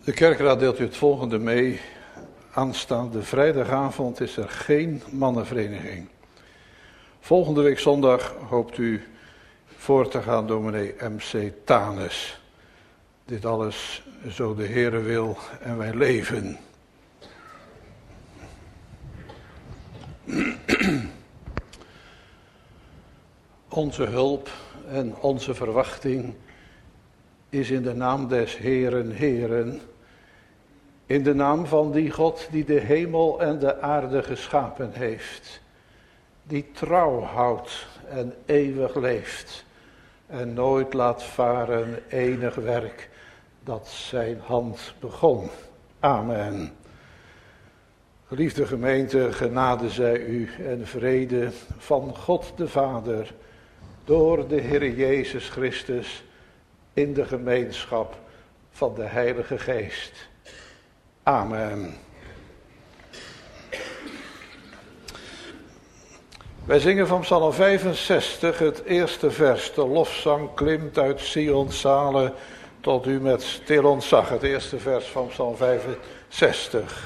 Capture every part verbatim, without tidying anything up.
De kerkraad deelt u het volgende mee. Aanstaande vrijdagavond is er geen mannenvereniging. Volgende week zondag hoopt u voor te gaan, dominee M C Tanes. Dit alles zo de Heere wil en wij leven. Onze hulp en onze verwachting is in de naam des Heeren, Heeren, in de naam van die God die de hemel en de aarde geschapen heeft, die trouw houdt en eeuwig leeft en nooit laat varen enig werk dat zijn hand begon. Amen. Geliefde gemeente, genade zij u en vrede van God de Vader door de Heer Jezus Christus in de gemeenschap van de Heilige Geest. Amen. Wij zingen van Psalm vijfenzestig het eerste vers. De lofzang klimt uit Sions zalen tot u met stil ontzag. Het eerste vers van Psalm vijfenzestig.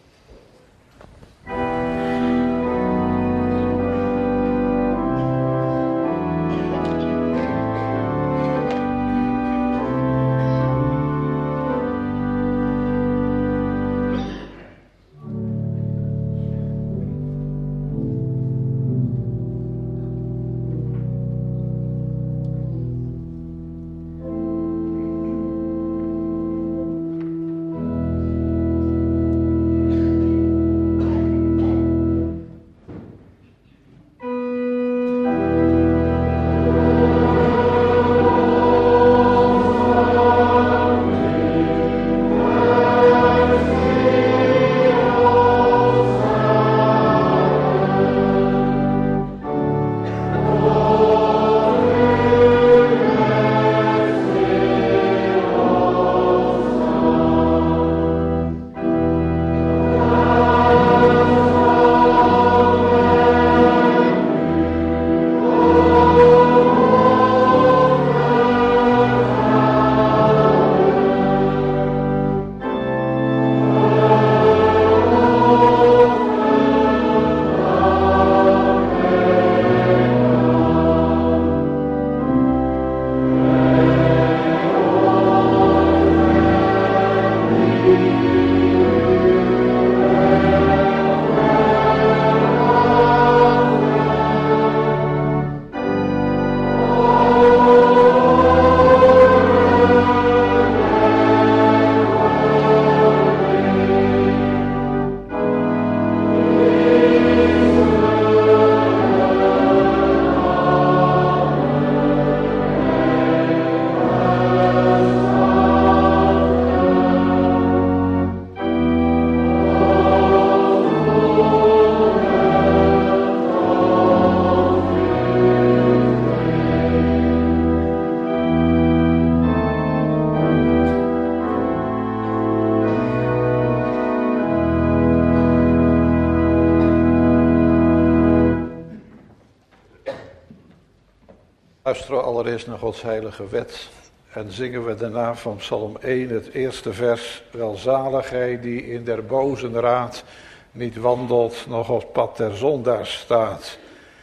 Luisteren we allereerst naar Gods heilige wet en zingen we daarna van Psalm één het eerste vers. Welzalig hij die in der bozen raad niet wandelt, nog op het pad der zondaars staat.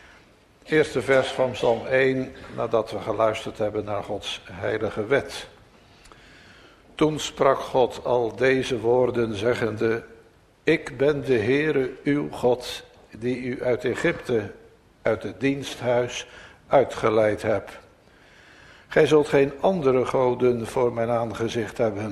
Het eerste vers van Psalm één, nadat we geluisterd hebben naar Gods heilige wet. Toen sprak God al deze woorden zeggende: Ik ben de Heere uw God, die u uit Egypte, uit het diensthuis, uitgeleid heb. Gij zult geen andere goden voor mijn aangezicht hebben.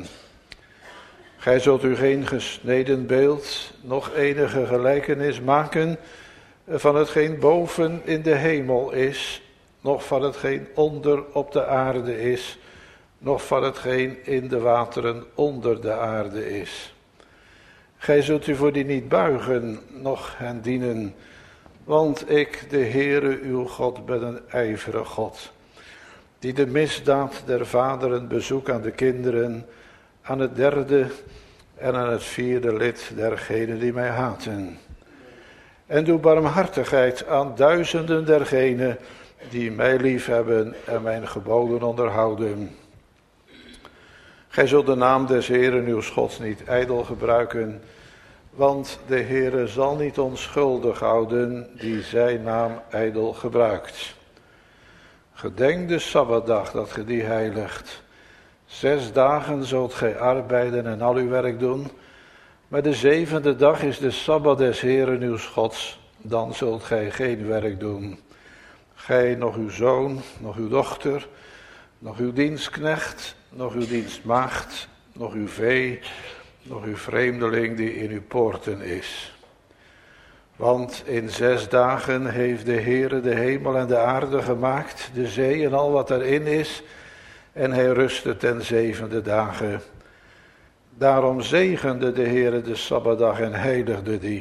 Gij zult u geen gesneden beeld, noch enige gelijkenis maken van hetgeen boven in de hemel is, noch van hetgeen onder op de aarde is, noch van hetgeen in de wateren onder de aarde is. Gij zult u voor die niet buigen, noch hen dienen, want ik, de Heere uw God, ben een ijverige God, die de misdaad der vaderen bezoekt aan de kinderen, aan het derde en aan het vierde lid dergenen die mij haten. En doe barmhartigheid aan duizenden dergenen die mij lief hebben en mijn geboden onderhouden. Gij zult de naam des Heeren uw Gods niet ijdel gebruiken, want de Heere zal niet onschuldig houden die zijn naam ijdel gebruikt. Gedenk de Sabbatdag dat ge die heiligt. Zes dagen zult gij arbeiden en al uw werk doen, maar de zevende dag is de Sabbat des Heeren uw Gods, dan zult gij geen werk doen. Gij, nog uw zoon, nog uw dochter, nog uw dienstknecht, nog uw dienstmaagd, nog uw vee, nog uw vreemdeling die in uw poorten is. Want in zes dagen heeft de Heere de hemel en de aarde gemaakt, de zee en al wat erin is, en hij rustte ten zevende dagen. Daarom zegende de Heere de Sabbatdag en heiligde die.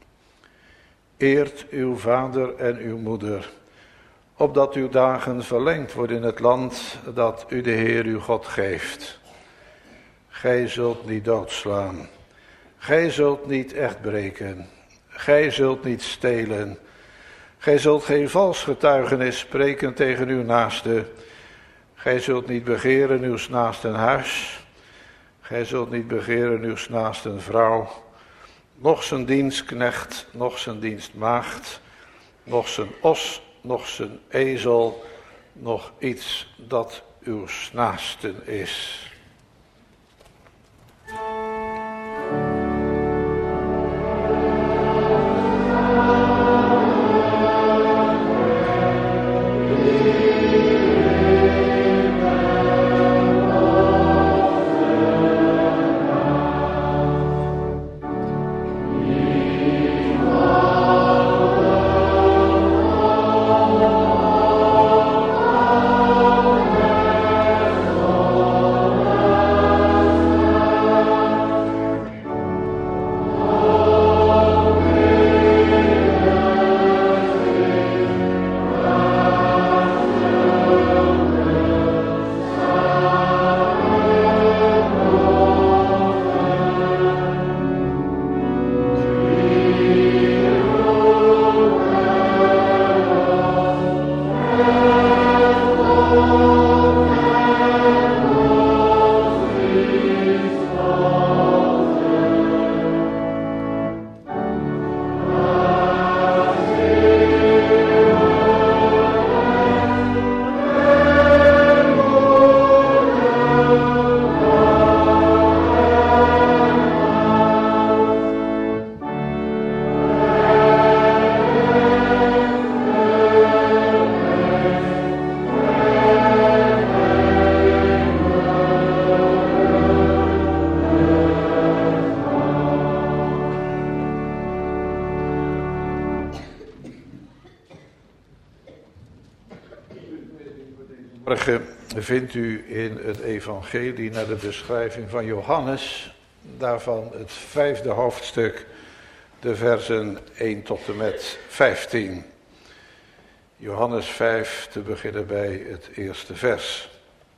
Eert uw vader en uw moeder, opdat uw dagen verlengd worden in het land dat u de Heer uw God geeft. Gij zult niet doodslaan, gij zult niet echt breken, gij zult niet stelen, gij zult geen vals getuigenis spreken tegen uw naaste, gij zult niet begeren uw naasten huis, gij zult niet begeren uw naasten vrouw, noch zijn dienstknecht, noch zijn dienstmaagd, noch zijn os, noch zijn ezel, nog iets dat uw naasten is. Morgen vindt u in het evangelie naar de beschrijving van Johannes, daarvan het vijfde hoofdstuk, de versen één tot en met vijftien. Johannes vijf, te beginnen bij het eerste vers.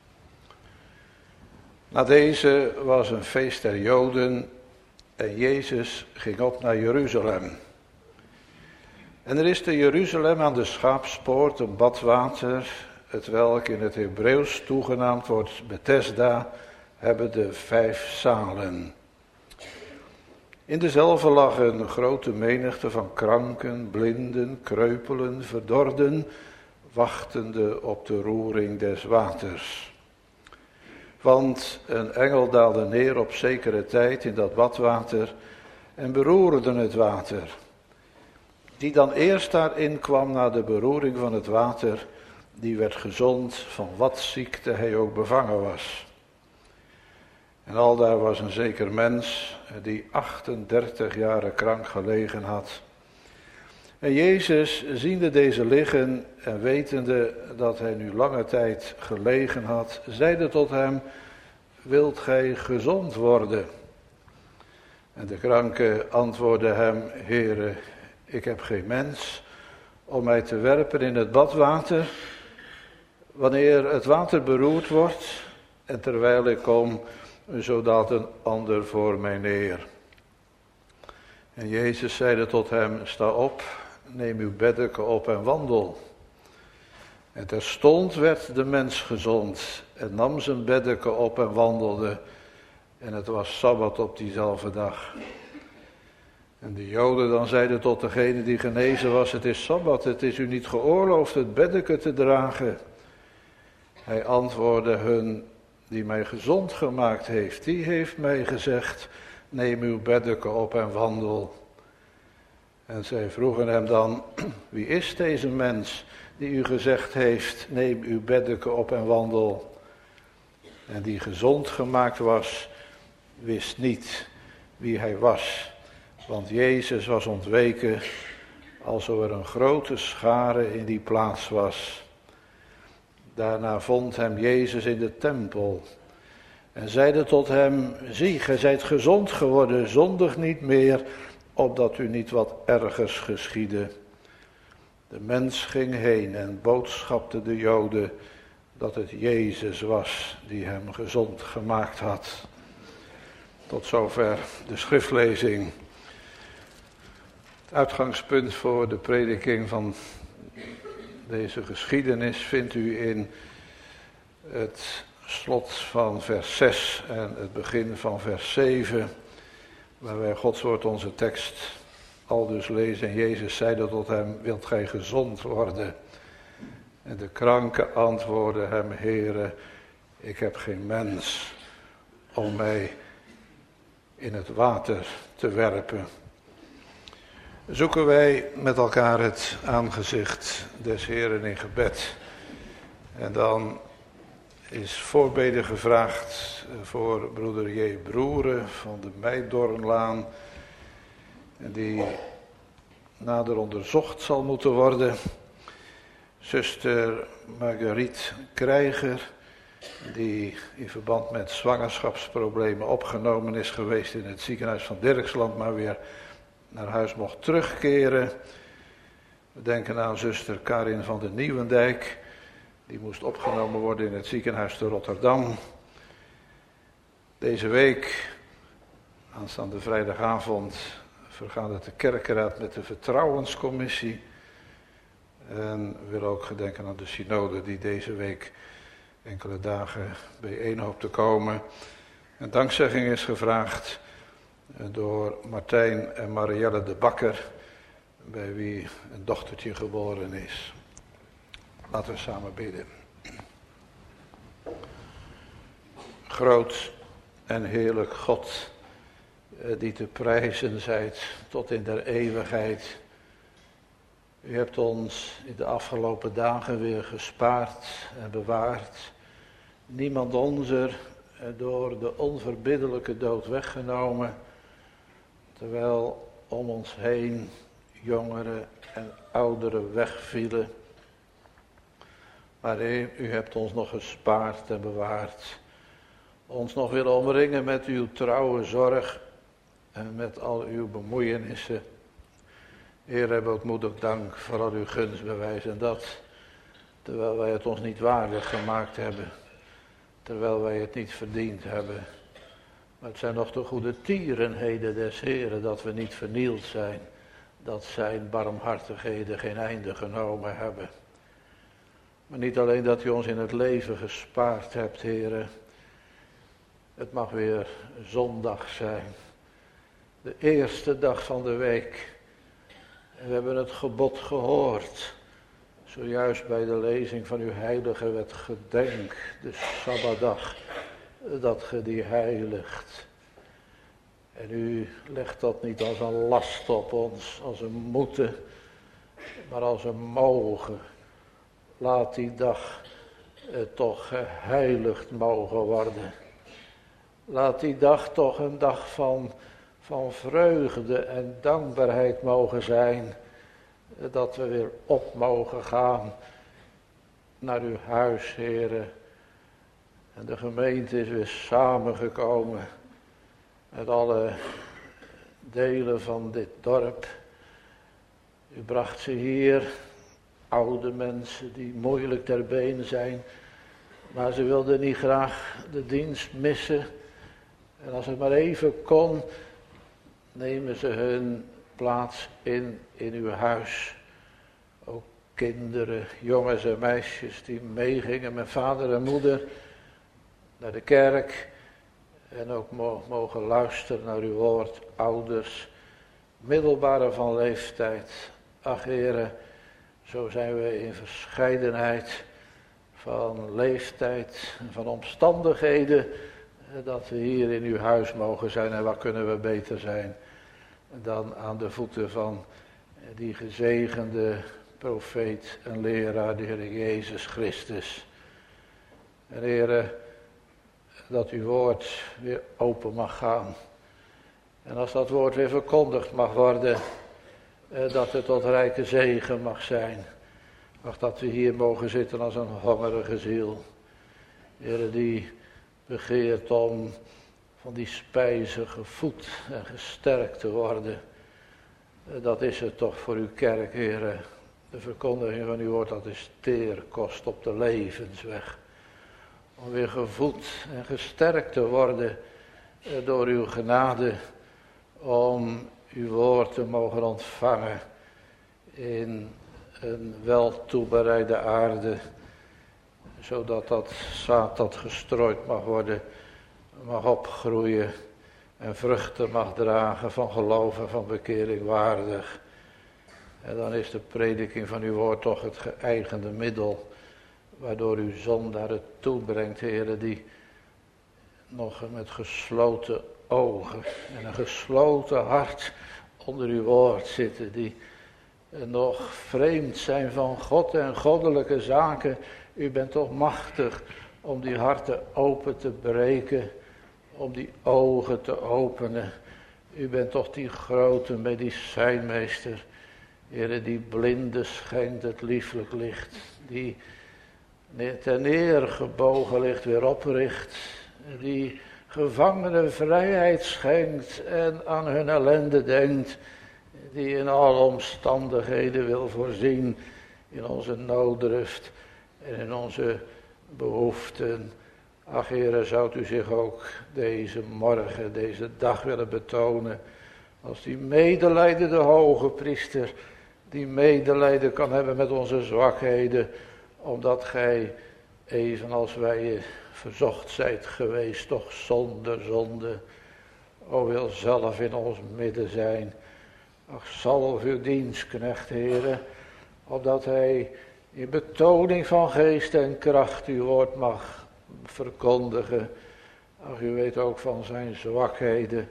Na deze was een feest der Joden en Jezus ging op naar Jeruzalem. En er is te Jeruzalem aan de Schaapspoort een badwater, het welk in het Hebreeuws toegenaamd wordt Bethesda, hebben de vijf zalen. In dezelfde lag een grote menigte van kranken, blinden, kreupelen, verdorden, wachtende op de roering des waters. Want een engel daalde neer op zekere tijd in dat badwater en beroerde het water. Die dan eerst daarin kwam na de beroering van het water, die werd gezond van wat ziekte hij ook bevangen was. En aldaar was een zeker mens die achtendertig jaren krank gelegen had. En Jezus, ziende deze liggen en wetende dat hij nu lange tijd gelegen had, zeide tot hem: wilt gij gezond worden? En de kranke antwoordde hem: Heere, ik heb geen mens om mij te werpen in het badwater, wanneer het water beroerd wordt, en terwijl ik kom, zodat een ander voor mij neer. En Jezus zeide tot hem: sta op, neem uw beddeken op en wandel. En terstond werd de mens gezond en nam zijn beddeke op en wandelde. En het was Sabbat op diezelfde dag. En de Joden dan zeiden tot degene die genezen was, het is Sabbat, het is u niet geoorloofd het beddeke te dragen. Hij antwoordde hun, die mij gezond gemaakt heeft, die heeft mij gezegd, neem uw beddeke op en wandel. En zij vroegen hem dan, wie is deze mens die u gezegd heeft, neem uw beddeke op en wandel. En die gezond gemaakt was, wist niet wie hij was. Want Jezus was ontweken, alsof er een grote schare in die plaats was. Daarna vond hem Jezus in de tempel en zeide tot hem, zie, gij zijt gezond geworden, zondig niet meer, opdat u niet wat ergers geschiedde. De mens ging heen en boodschapte de Joden dat het Jezus was die hem gezond gemaakt had. Tot zover de schriftlezing. Het uitgangspunt voor de prediking van deze geschiedenis vindt u in het slot van vers zes en het begin van vers zeven, waar wij Gods woord onze tekst aldus lezen. En Jezus zeide tot hem, wilt gij gezond worden? En de kranke antwoordde hem, Heere, ik heb geen mens om mij in het water te werpen. Zoeken wij met elkaar het aangezicht des Heeren in gebed. En dan is voorbeden gevraagd voor broeder J. Broeren van de Meidornlaan. Die nader onderzocht zal moeten worden. Zuster Marguerite Krijger, die in verband met zwangerschapsproblemen opgenomen is geweest in het ziekenhuis van Dirksland, maar weer naar huis mocht terugkeren. We denken aan zuster Karin van der Nieuwendijk, die moest opgenomen worden in het ziekenhuis te Rotterdam. Deze week, aanstaande vrijdagavond, vergadert de kerkenraad met de vertrouwenscommissie. En we willen ook gedenken aan de synode die deze week enkele dagen bijeen hoopt te komen. Een dankzegging is gevraagd door Martijn en Marielle de Bakker, bij wie een dochtertje geboren is. Laten we samen bidden. Groot en heerlijk God, die te prijzen zijt tot in der eeuwigheid. U hebt ons in de afgelopen dagen weer gespaard en bewaard. Niemand onzer door de onverbiddelijke dood weggenomen, terwijl om ons heen jongeren en ouderen wegvielen. Maar u, u hebt ons nog gespaard en bewaard. Ons nog willen omringen met uw trouwe zorg en met al uw bemoeienissen. Heer, hebben ook moedig dank voor al uw gunstbewijs en dat, terwijl wij het ons niet waardig gemaakt hebben. Terwijl wij het niet verdiend hebben. Maar het zijn nog de goede tierenheden des Heeren dat we niet vernield zijn. Dat zijn barmhartigheden geen einde genomen hebben. Maar niet alleen dat u ons in het leven gespaard hebt, Heere. Het mag weer zondag zijn. De eerste dag van de week. En we hebben het gebod gehoord. Zojuist bij de lezing van uw heilige wet, gedenk de Sabbatdag, dat ge die heiligt. En u legt dat niet als een last op ons, als een moeten, maar als een mogen. Laat die dag eh, toch geheiligd mogen worden. Laat die dag toch een dag van, van vreugde en dankbaarheid mogen zijn. Dat we weer op mogen gaan naar uw huis, Heere. En de gemeente is weer samengekomen met alle delen van dit dorp. U bracht ze hier, oude mensen die moeilijk ter been zijn. Maar ze wilden niet graag de dienst missen. En als het maar even kon, nemen ze hun plaats in, in uw huis. Ook kinderen, jongens en meisjes die meegingen met vader en moeder naar de kerk. En ook mogen luisteren naar uw woord, ouders, middelbare van leeftijd. Ach Heere, zo zijn we in verscheidenheid van leeftijd en van omstandigheden, dat we hier in uw huis mogen zijn. En wat kunnen we beter zijn dan aan de voeten van die gezegende profeet en leraar, de Heer Jezus Christus. En Heere, dat uw woord weer open mag gaan. En als dat woord weer verkondigd mag worden, dat het tot rijke zegen mag zijn. Ach, dat we hier mogen zitten als een hongerige ziel. Heere, die begeert om van die spijzen gevoed en gesterkt te worden. Dat is het toch voor uw kerk, Heere. De verkondiging van uw woord, dat is teerkost op de levensweg. Om weer gevoed en gesterkt te worden door uw genade. Om uw woord te mogen ontvangen in een wel toebereide aarde. Zodat dat zaad dat gestrooid mag worden, mag opgroeien. En vruchten mag dragen van geloof en van bekering waardig. En dan is de prediking van uw woord toch het geëigende middel. Waardoor uw zondaar het toebrengt, Heere, die nog met gesloten ogen en een gesloten hart onder uw woord zitten. Die nog vreemd zijn van God en goddelijke zaken. U bent toch machtig om die harten open te breken. Om die ogen te openen. U bent toch die grote medicijnmeester. Heere, die blinde schenkt het lieflijk licht. Die ten neergebogen ligt weer opricht. Die gevangenen vrijheid schenkt en aan hun ellende denkt. Die in alle omstandigheden wil voorzien in onze nooddruft en in onze behoeften. Ach Heere, zou u zich ook deze morgen, deze dag willen betonen als die medelijdende hoge priester, die medelijden kan hebben met onze zwakheden, omdat gij, evenals wij verzocht zijt geweest, toch zonder zonde, o wil zelf in ons midden zijn. Ach, zalf uw dienstknecht, Heere, opdat hij in betoning van geest en kracht uw woord mag verkondigen. Ach, u weet ook van zijn zwakheden,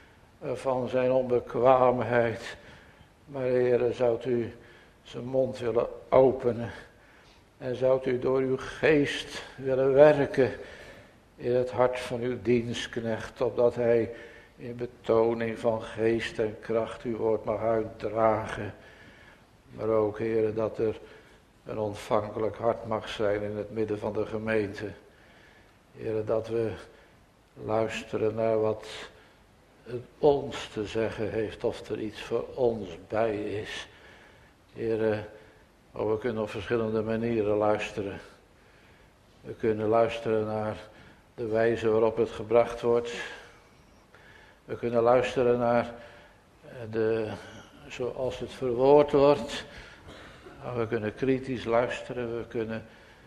van zijn onbekwaamheid. Maar Heere, zou u zijn mond willen openen. En zou u door uw geest willen werken in het hart van uw dienstknecht. Opdat hij in betoning van geest en kracht uw woord mag uitdragen. Maar ook, Heere, dat er een ontvankelijk hart mag zijn in het midden van de gemeente. Heere, dat we luisteren naar wat het ons te zeggen heeft, of er iets voor ons bij is. Heere, oh, we kunnen op verschillende manieren luisteren. We kunnen luisteren naar de wijze waarop het gebracht wordt. We kunnen luisteren naar de, zoals het verwoord wordt. We kunnen kritisch luisteren, we kunnen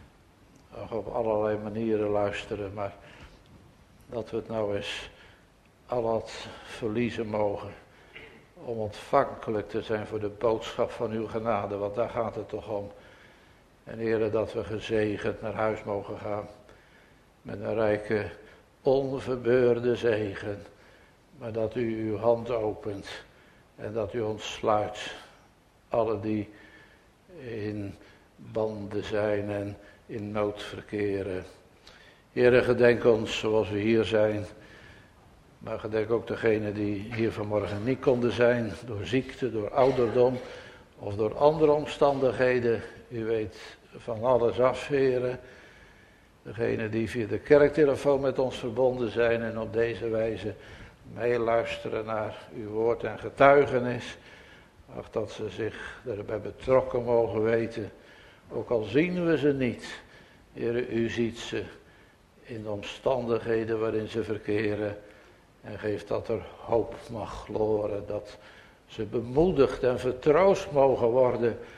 op allerlei manieren luisteren, maar dat we het nou eens al wat verliezen mogen. Om ontvankelijk te zijn voor de boodschap van uw genade, want daar gaat het toch om. En Heere, dat we gezegend naar huis mogen gaan. Met een rijke, onverbeurde zegen. Maar dat u uw hand opent. En dat u ontsluit. Alle die in banden zijn en in nood verkeren. Heere, gedenk ons zoals we hier zijn. Maar gedenk ook degenen die hier vanmorgen niet konden zijn. Door ziekte, door ouderdom. Of door andere omstandigheden. U weet van alles af, Heere. Degenen die via de kerktelefoon met ons verbonden zijn. En op deze wijze meeluisteren naar uw woord en getuigenis. Ach, dat ze zich daarbij betrokken mogen weten. Ook al zien we ze niet. Heere, u ziet ze in de omstandigheden waarin ze verkeren. En geeft dat er hoop mag gloren. Dat ze bemoedigd en vertroost mogen worden.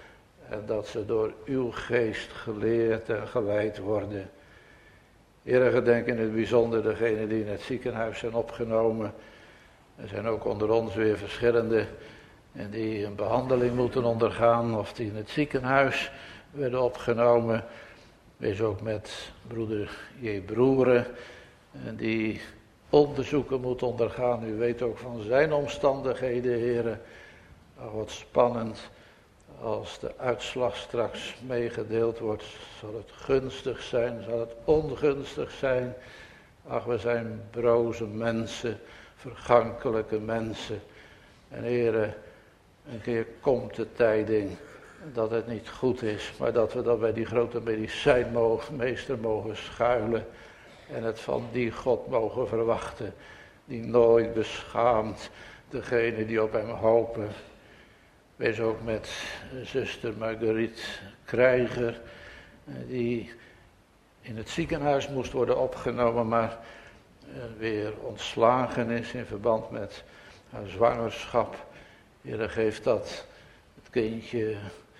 En dat ze door uw geest geleerd en geleid worden. Heere, gedenk in het bijzonder degenen die in het ziekenhuis zijn opgenomen. Er zijn ook onder ons weer verschillende en die een behandeling moeten ondergaan of die in het ziekenhuis werden opgenomen. Wees ook met broeder J. Broeren en die onderzoeken moet ondergaan. U weet ook van zijn omstandigheden, heren. Oh, wat spannend. Als de uitslag straks meegedeeld wordt, zal het gunstig zijn, zal het ongunstig zijn. Ach, we zijn broze mensen, vergankelijke mensen. En heren, een keer komt de tijding dat het niet goed is, maar dat we dan bij die grote medicijnmeester mogen schuilen. En het van die God mogen verwachten, die nooit beschaamt degene die op hem hopen. Wees ook met zuster Marguerite Krijger, die in het ziekenhuis moest worden opgenomen, maar weer ontslagen is in verband met haar zwangerschap. Heere, geeft dat het kindje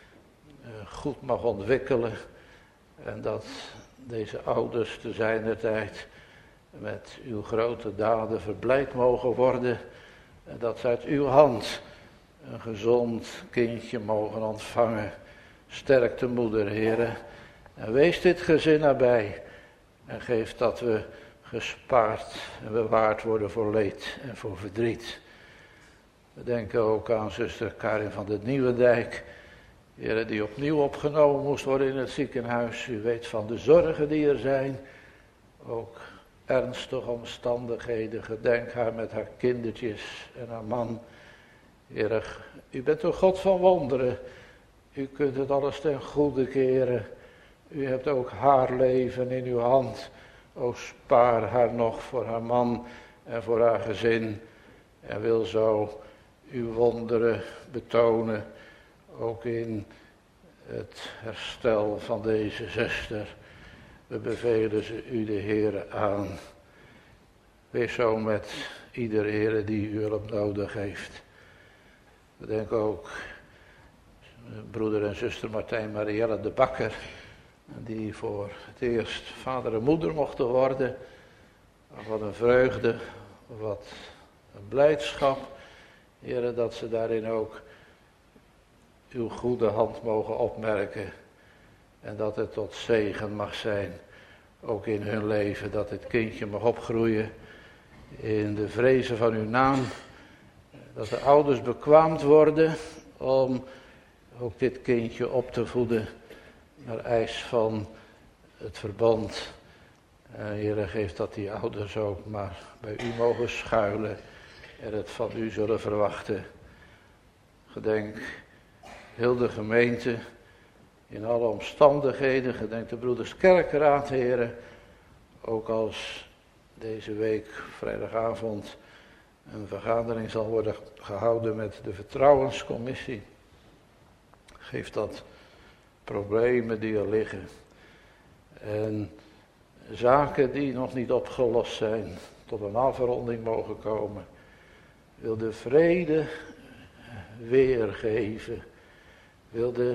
goed mag ontwikkelen en dat deze ouders te zijner tijd met uw grote daden verblijd mogen worden en dat ze uit uw hand een gezond kindje mogen ontvangen. Sterk de moeder, Heere. En wees dit gezin nabij. En geef dat we gespaard en bewaard worden voor leed en voor verdriet. We denken ook aan zuster Karin van de Nieuwendijk. Heere, die opnieuw opgenomen moest worden in het ziekenhuis. U weet van de zorgen die er zijn. Ook ernstige omstandigheden. Gedenk haar met haar kindertjes en haar man. Heere, u bent een God van wonderen. U kunt het alles ten goede keren. U hebt ook haar leven in uw hand. O, spaar haar nog voor haar man en voor haar gezin. En wil zo uw wonderen betonen. Ook in het herstel van deze zuster. We bevelen ze u de Heere aan. Wees zo met ieder Heere die uw hulp nodig heeft. We denken ook broeder en zuster Martijn Marielle de Bakker, die voor het eerst vader en moeder mochten worden. Wat een vreugde, wat een blijdschap, Heere, dat ze daarin ook uw goede hand mogen opmerken. En dat het tot zegen mag zijn, ook in hun leven, dat het kindje mag opgroeien in de vrezen van uw naam. Dat de ouders bekwaamd worden om ook dit kindje op te voeden naar eis van het verbond. En Heere, geeft dat die ouders ook maar bij u mogen schuilen en het van u zullen verwachten. Gedenk heel de gemeente in alle omstandigheden. Gedenk de broeders Kerkraad, Heere. Ook als deze week vrijdagavond een vergadering zal worden gehouden met de vertrouwenscommissie. Geef dat problemen die er liggen. En zaken die nog niet opgelost zijn, tot een afronding mogen komen. Wil de vrede weergeven. Wil de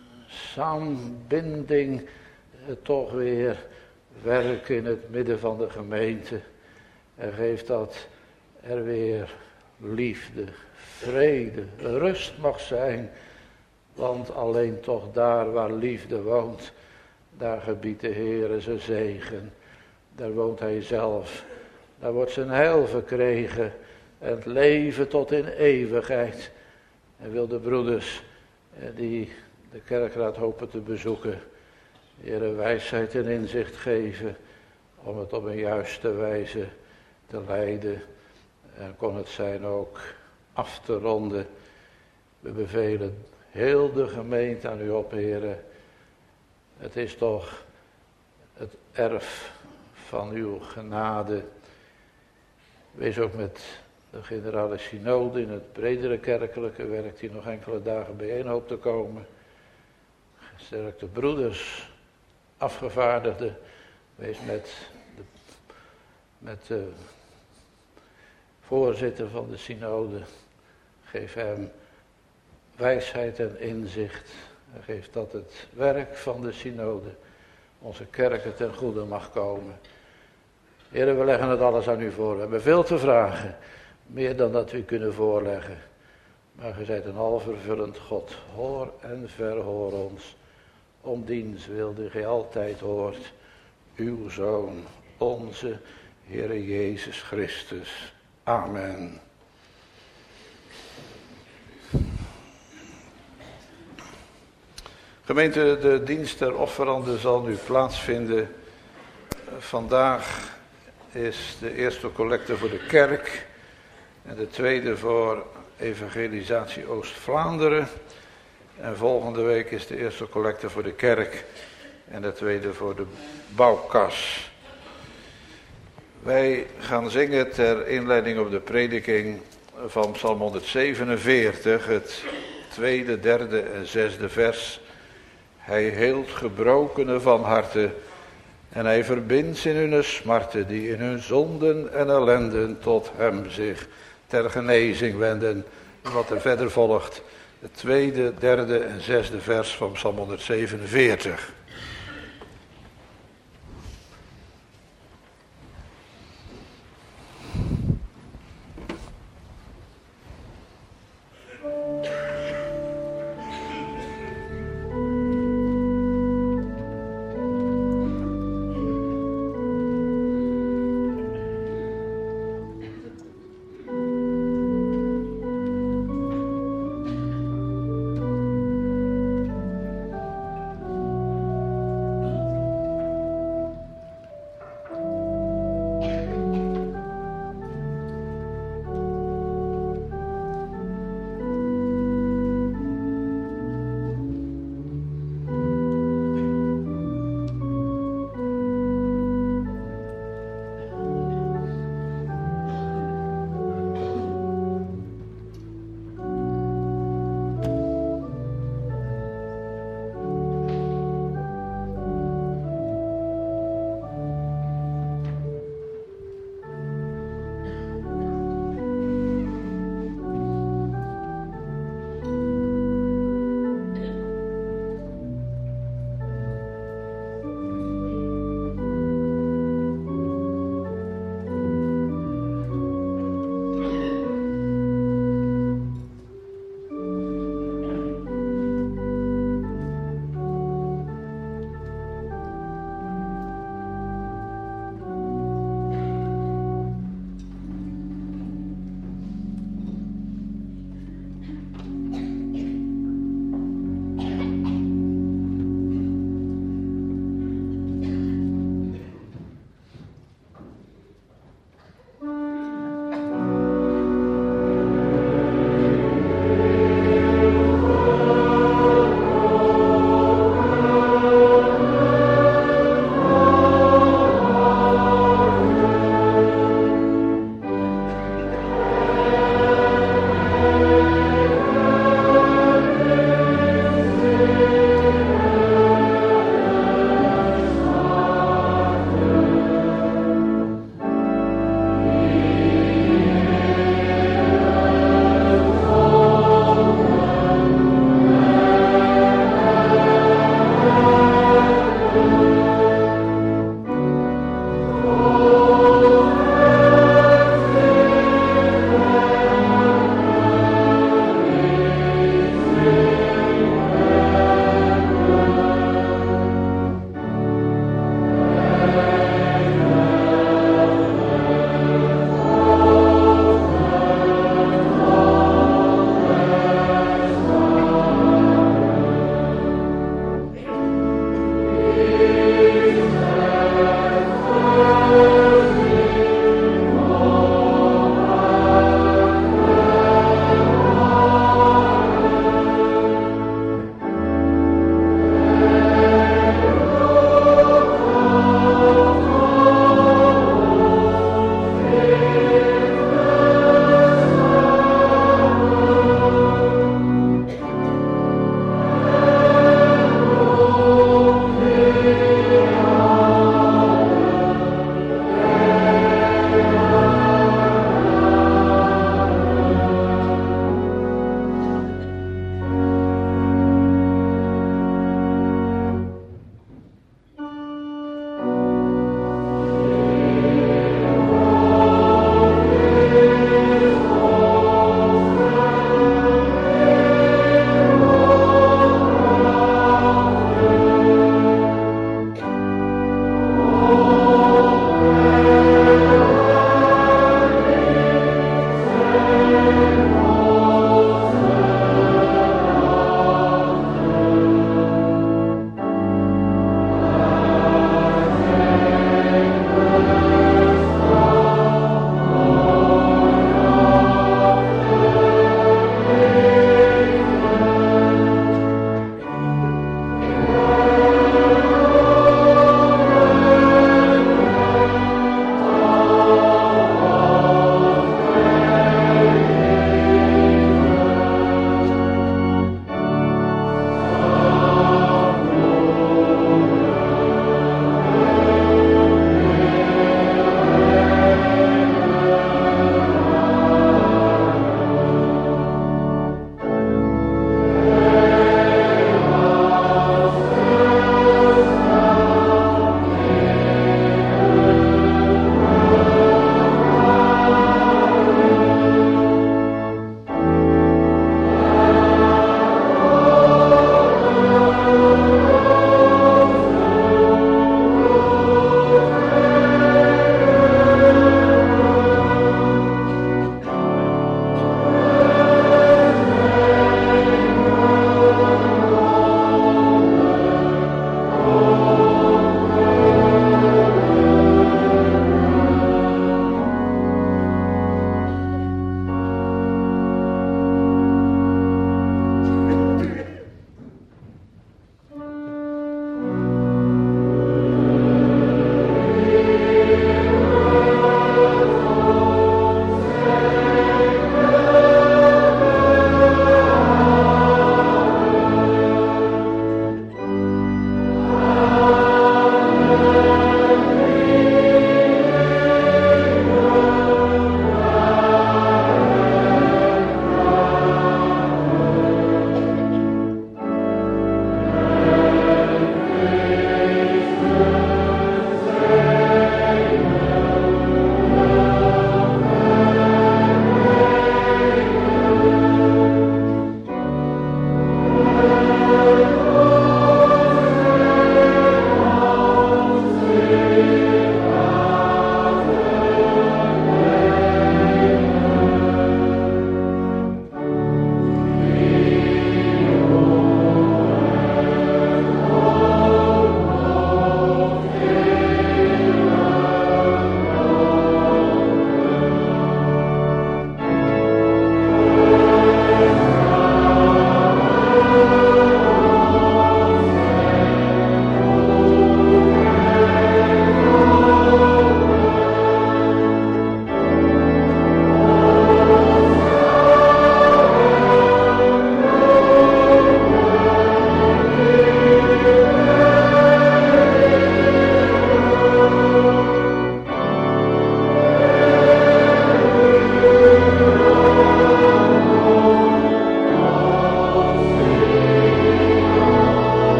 samenbinding toch weer werken in het midden van de gemeente. En geef dat er weer liefde, vrede, rust mag zijn. Want alleen toch daar waar liefde woont, daar gebiedt de Heere zijn zegen. Daar woont hij zelf. Daar wordt zijn heil verkregen. En het leven tot in eeuwigheid. En wil de broeders die de kerkraad hopen te bezoeken, Heere, wijsheid en inzicht geven om het op een juiste wijze te leiden. En kon het zijn ook af te ronden. We bevelen heel de gemeente aan u op, Heere. Het is toch het erf van uw genade. Wees ook met de generale synode in het bredere kerkelijke werk die nog enkele dagen bijeen hoopt te komen. Sterk de broeders, afgevaardigden. Wees met de, met de voorzitter van de synode. Geef hem wijsheid en inzicht En geef dat het werk van de synode onze kerken ten goede mag komen. Heren, we leggen het alles aan u voor. We hebben veel te vragen. Meer dan dat we kunnen voorleggen. Maar gij zijt een alvervullend God. Hoor en verhoor ons. Om diens wil die gij altijd hoort. Uw Zoon, onze Heere Jezus Christus. Amen. Gemeente, de dienst der offeranden zal nu plaatsvinden. Vandaag is de eerste collecte voor de kerk en de tweede voor evangelisatie Oost-Vlaanderen. En volgende week is de eerste collecte voor de kerk en de tweede voor de bouwkas. Wij gaan zingen ter inleiding op de prediking van Psalm honderdzevenenveertig, het tweede, derde en zesde vers. Hij heelt gebrokenen van harte en hij verbindt in hun smarten die in hun zonden en ellenden tot hem zich ter genezing wenden. Wat er verder volgt, het tweede, derde en zesde vers van Psalm honderdzevenenveertig.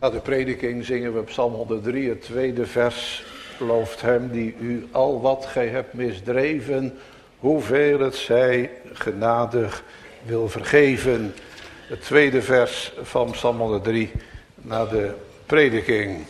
Na de prediking zingen we Psalm honderddrie, het tweede vers. Looft hem die u al wat gij hebt misdreven, hoeveel het zij genadig wil vergeven. Het tweede vers van Psalm honderddrie na de prediking.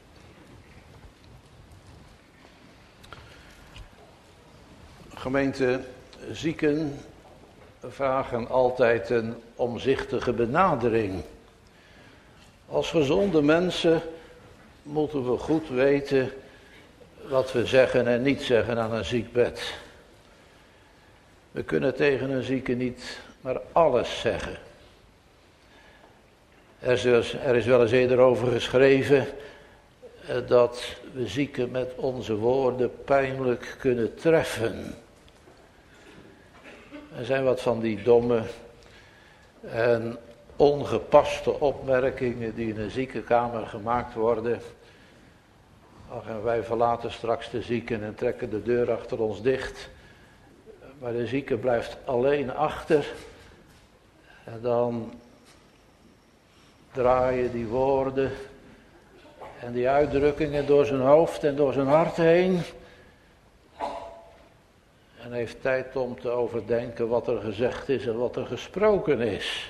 Gemeente, zieken vragen altijd een omzichtige benadering. Als gezonde mensen moeten we goed weten wat we zeggen en niet zeggen aan een ziekbed. We kunnen tegen een zieke niet maar alles zeggen. Er is, dus, er is wel eens eerder over geschreven eh, dat we zieken met onze woorden pijnlijk kunnen treffen. Er zijn wat van die domme en ongepaste opmerkingen die in een ziekenkamer gemaakt worden. Ach, en wij verlaten straks de zieken en trekken de deur achter ons dicht. Maar de zieke blijft alleen achter. En dan draaien die woorden en die uitdrukkingen door zijn hoofd en door zijn hart heen. En heeft tijd om te overdenken wat er gezegd is en wat er gesproken is.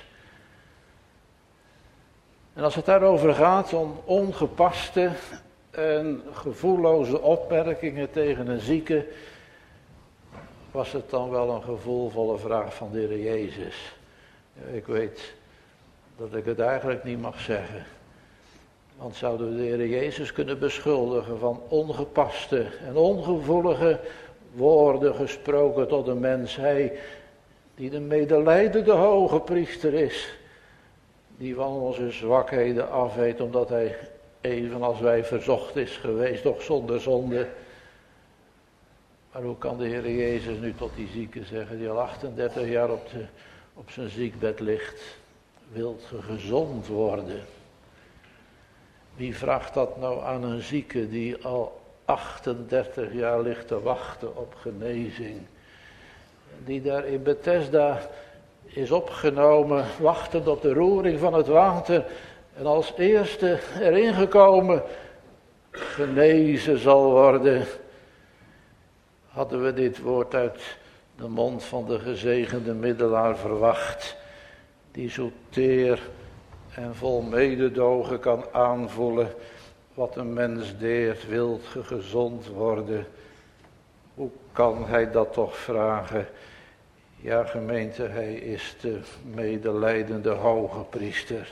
En als het daarover gaat om ongepaste en gevoelloze opmerkingen tegen een zieke, was het dan wel een gevoelvolle vraag van de Heer Jezus. Ik weet dat ik het eigenlijk niet mag zeggen. Want zouden we de Heer Jezus kunnen beschuldigen van ongepaste en ongevoelige woorden gesproken tot een mens. Hij die de medelijdende hoge priester is. Die van onze zwakheden afweet omdat hij evenals wij verzocht is geweest, doch zonder zonde. Maar hoe kan de Heer Jezus nu tot die zieke zeggen die al achtendertig jaar op, de, op zijn ziekbed ligt. Wilt ge gezond worden? Wie vraagt dat nou aan een zieke die al achtendertig jaar ligt te wachten op genezing? Die daar in Bethesda is opgenomen, wachtend op de roering van het water. En als eerste erin gekomen, genezen zal worden. Hadden we dit woord uit de mond van de gezegende middelaar verwacht. Die zo teer en vol mededogen kan aanvoelen wat een mens deert, wilt ge gezond worden. Hoe kan hij dat toch vragen? Ja, gemeente, hij is de medelijdende hoge priester.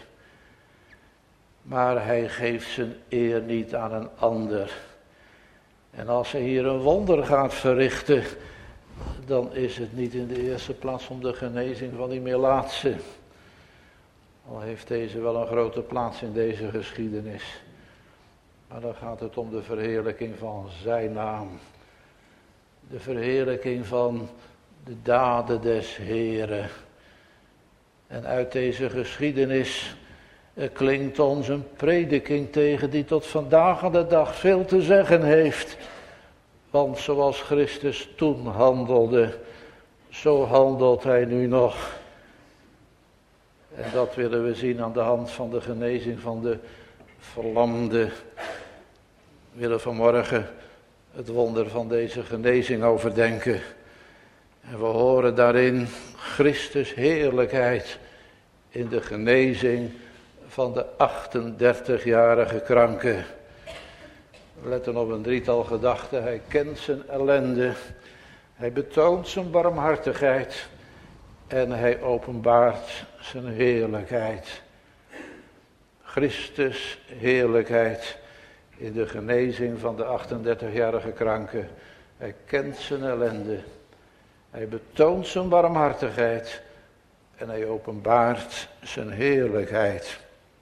Maar hij geeft zijn eer niet aan een ander. En als hij hier een wonder gaat verrichten, dan is het niet in de eerste plaats om de genezing van die melaatse. Al heeft deze wel een grote plaats in deze geschiedenis. Maar dan gaat het om de verheerlijking van zijn naam. De verheerlijking van de daden des Heeren. En uit deze geschiedenis klinkt ons een prediking tegen die tot vandaag aan de dag veel te zeggen heeft. Want zoals Christus toen handelde, zo handelt hij nu nog. En dat willen we zien aan de hand van de genezing van de verlamde. We willen vanmorgen het wonder van deze genezing overdenken. En we horen daarin Christus heerlijkheid in de genezing van de achtendertigjarige kranke. We letten op een drietal gedachten. Hij kent zijn ellende. Hij betoont zijn barmhartigheid. En hij openbaart zijn heerlijkheid. Christus heerlijkheid in de genezing van de achtendertigjarige kranke. Hij kent zijn ellende. Hij betoont zijn barmhartigheid. En hij openbaart zijn heerlijkheid.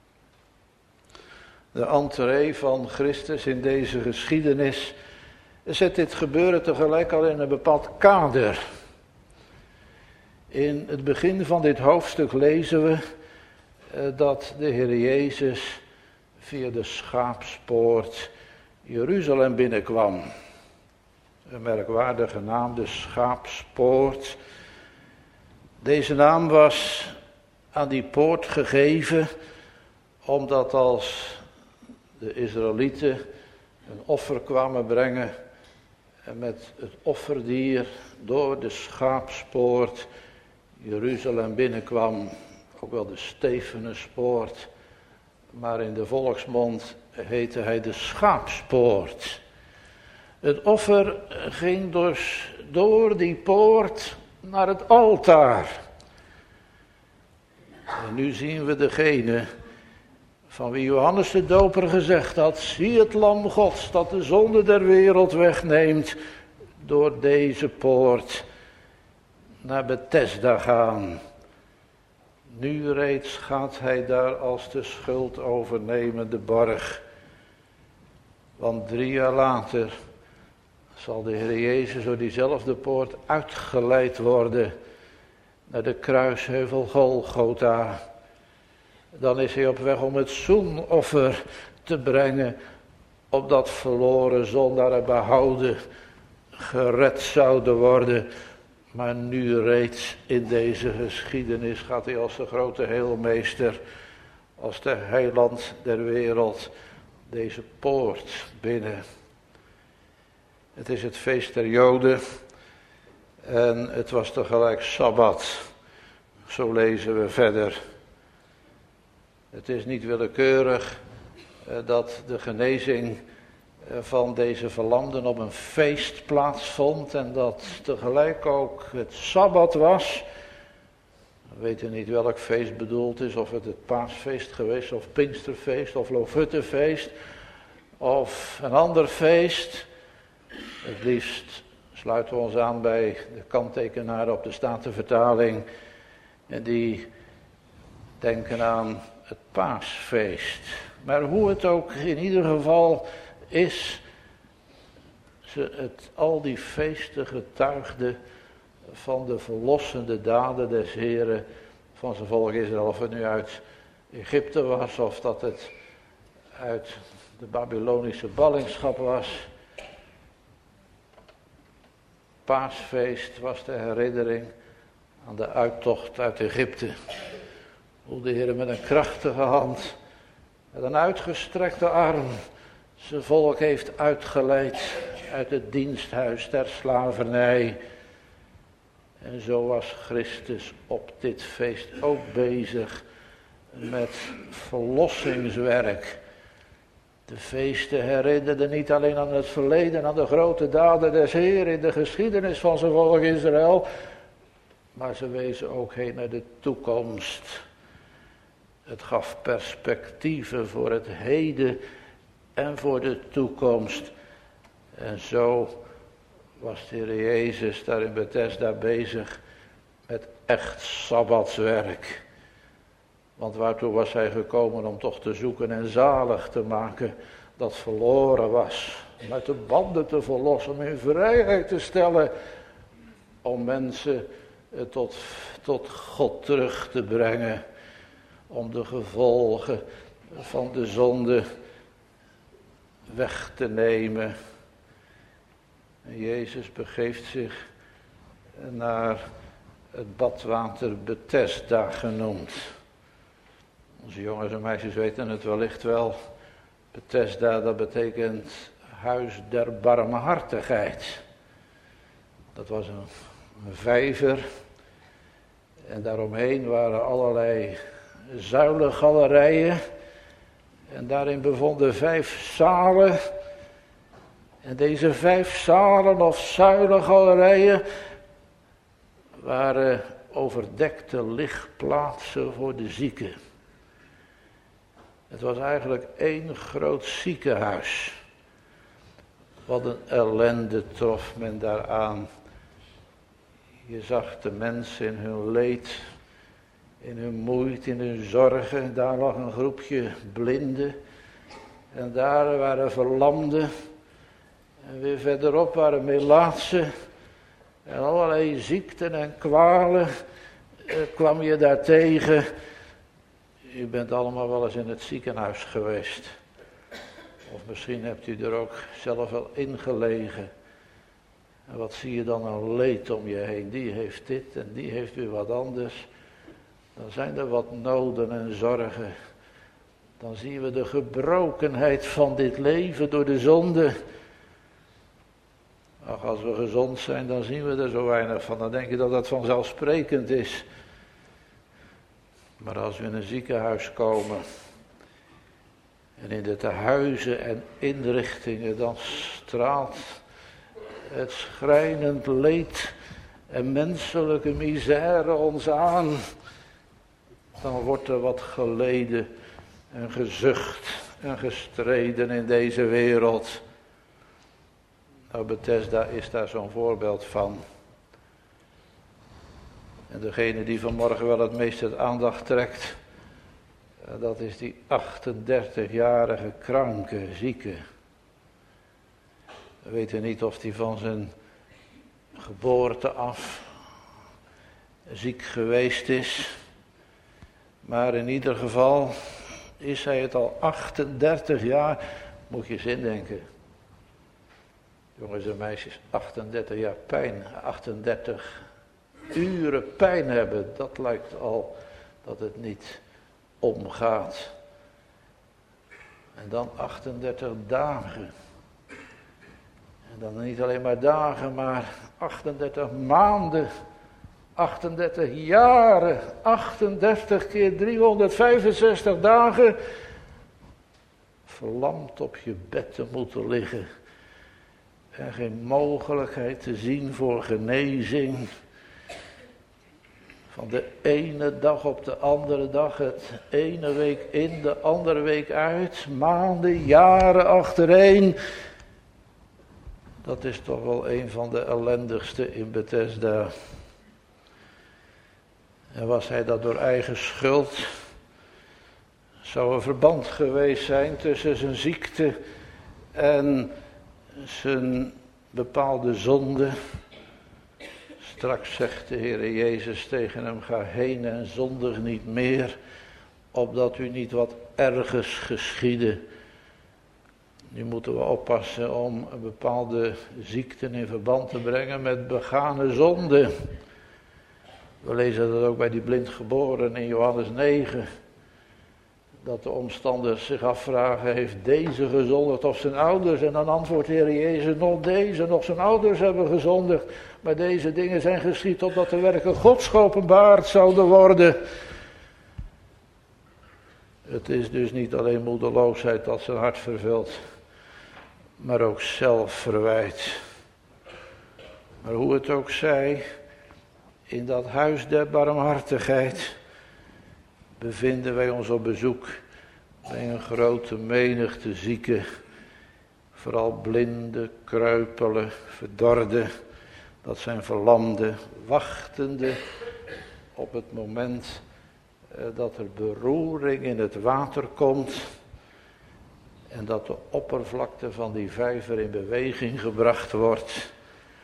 De entree van Christus in deze geschiedenis zet dit gebeuren tegelijk al in een bepaald kader. In het begin van dit hoofdstuk lezen we uh, dat de Heer Jezus via de schaapspoort Jeruzalem binnenkwam. Een merkwaardige naam, de schaapspoort. Deze naam was aan die poort gegeven omdat als de Israëlieten een offer kwamen brengen en met het offerdier door de schaapspoort Jeruzalem binnenkwam, ook wel de Stephanuspoort, maar in de volksmond heette hij de schaapspoort. Het offer ging dus door die poort naar het altaar. En nu zien we degene van wie Johannes de Doper gezegd had: zie het lam Gods dat de zonde der wereld wegneemt, door deze poort naar Bethesda gaan. Nu reeds gaat hij daar als de schuld overnemende borg. Want drie jaar later zal de Heer Jezus door diezelfde poort uitgeleid worden naar de kruisheuvel Golgotha. Dan is hij op weg om het zoenoffer te brengen, opdat verloren zondaren behouden, gered zouden worden. Maar nu reeds in deze geschiedenis gaat hij als de grote heelmeester, als de heiland der wereld, deze poort binnen. Het is het feest der Joden en het was tegelijk Sabbat. Zo lezen we verder. Het is niet willekeurig eh, dat de genezing eh, van deze verlamden op een feest plaatsvond en dat tegelijk ook het Sabbat was. We weten niet welk feest bedoeld is, of het het paasfeest geweest, of Pinksterfeest, of Loofhuttenfeest, of een ander feest. Het liefst sluiten we ons aan bij de kanttekenaar op de Statenvertaling en die denken aan het paasfeest. Maar hoe het ook in ieder geval is, ze het, al die feesten getuigden van de verlossende daden des Heren van zijn volk Israël. Of het nu uit Egypte was of dat het uit de Babylonische ballingschap was. Paasfeest was de herinnering aan de uittocht uit Egypte. Hoe de Heer met een krachtige hand, met een uitgestrekte arm, zijn volk heeft uitgeleid uit het diensthuis der slavernij. En zo was Christus op dit feest ook bezig met verlossingswerk. De feesten herinnerden niet alleen aan het verleden, aan de grote daden des Heer in de geschiedenis van zijn volk Israël, maar ze wezen ook heen naar de toekomst. Het gaf perspectieven voor het heden en voor de toekomst. En zo was de Heer Jezus daar in Bethesda bezig met echt sabbatswerk. Want waartoe was hij gekomen? Om toch te zoeken en zalig te maken dat verloren was. Om uit de banden te verlossen, om in vrijheid te stellen. Om mensen tot, tot God terug te brengen. Om de gevolgen van de zonde weg te nemen. En Jezus begeeft zich naar het badwater Bethesda genoemd. Onze jongens en meisjes weten het wellicht wel. Bethesda, dat betekent huis der barmhartigheid. Dat was een, een vijver. En daaromheen waren allerlei zuilengalerijen. En daarin bevonden vijf zalen. En deze vijf zalen of zuilengalerijen waren overdekte lichtplaatsen voor de zieken. Het was eigenlijk één groot ziekenhuis. Wat een ellende trof men daaraan. Je zag de mensen in hun leed, in hun moeite, in hun zorgen. Daar lag een groepje blinden. En daar waren verlamden. En weer verderop waren melaatsen. En allerlei ziekten en kwalen eh, kwam je daar tegen. U bent allemaal wel eens in het ziekenhuis geweest. Of misschien hebt u er ook zelf wel in gelegen. En wat zie je dan aan leed om je heen? Die heeft dit en die heeft weer wat anders. Dan zijn er wat noden en zorgen. Dan zien we de gebrokenheid van dit leven door de zonde. Ach, als we gezond zijn, dan zien we er zo weinig van. Dan denk je dat dat vanzelfsprekend is. Maar als we in een ziekenhuis komen en in de tehuizen en inrichtingen, dan straalt het schrijnend leed en menselijke misère ons aan. Dan wordt er wat geleden en gezucht en gestreden in deze wereld. Nou, Bethesda is daar zo'n voorbeeld van. En degene die vanmorgen wel het meest het aandacht trekt, dat is die achtendertigjarige kranke, zieke. We weten niet of hij van zijn geboorte af ziek geweest is. Maar in ieder geval is hij het al achtendertig jaar, moet je eens indenken. Jongens en meisjes, achtendertig jaar pijn, achtendertig uren pijn hebben, dat lijkt al dat het niet omgaat. En dan achtendertig dagen. En dan niet alleen maar dagen, maar achtendertig maanden, achtendertig jaren, achtendertig keer driehonderdvijfenzestig dagen, verlamd op je bed te moeten liggen. En geen mogelijkheid te zien voor genezing. Van de ene dag op de andere dag, het ene week in, de andere week uit, maanden, jaren achtereen. Dat is toch wel een van de ellendigste in Bethesda. En was hij dat door eigen schuld? Zou er verband geweest zijn tussen zijn ziekte en zijn bepaalde zonde? Straks zegt de Heere Jezus tegen hem, ga heen en zondig niet meer, opdat u niet wat ergers geschiedde. Nu moeten we oppassen om een bepaalde ziekten in verband te brengen met begane zonde. We lezen dat ook bij die blindgeboren in Johannes negen. Dat de omstanders zich afvragen, heeft deze gezondigd of zijn ouders? En dan antwoordt de Heer Jezus, nog deze, nog zijn ouders hebben gezondigd. Maar deze dingen zijn geschied totdat de werken Gods geopenbaard zouden worden. Het is dus niet alleen moedeloosheid dat zijn hart vervult, maar ook zelfverwijt. Maar hoe het ook zij, in dat huis der barmhartigheid bevinden wij ons op bezoek bij een grote menigte zieken, vooral blinde, kreupelen, verdorde, dat zijn verlamden, wachtende op het moment eh, dat er beroering in het water komt en dat de oppervlakte van die vijver in beweging gebracht wordt.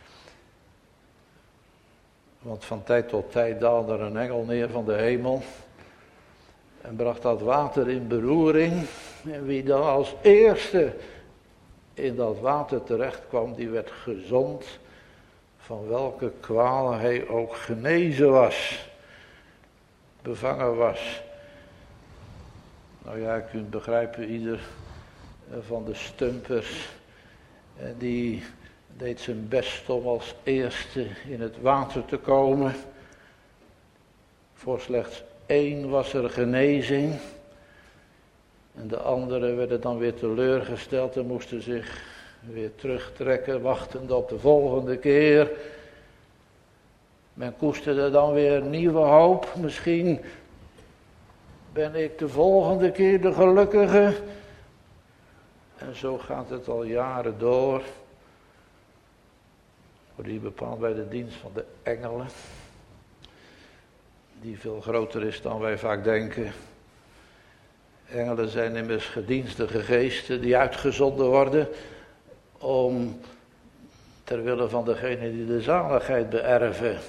Want van tijd tot tijd daalde er een engel neer van de hemel en bracht dat water in beroering. En wie dan als eerste in dat water terecht kwam, die werd gezond, van welke kwaal hij ook genezen was, bevangen was. Nou ja, je kunt begrijpen, ieder van de stumpers, die deed zijn best om als eerste in het water te komen. Voor slechts één was er genezing. En de anderen werden dan weer teleurgesteld en moesten zich weer terugtrekken, wachtend op de volgende keer. Men koesterde dan weer nieuwe hoop. Misschien ben ik de volgende keer de gelukkige. En zo gaat het al jaren door. Wordt die bepaald bij de dienst van de engelen, die veel groter is dan wij vaak denken. Engelen zijn immers gedienstige geesten die uitgezonden worden om ter wille van degene die de zaligheid beërven.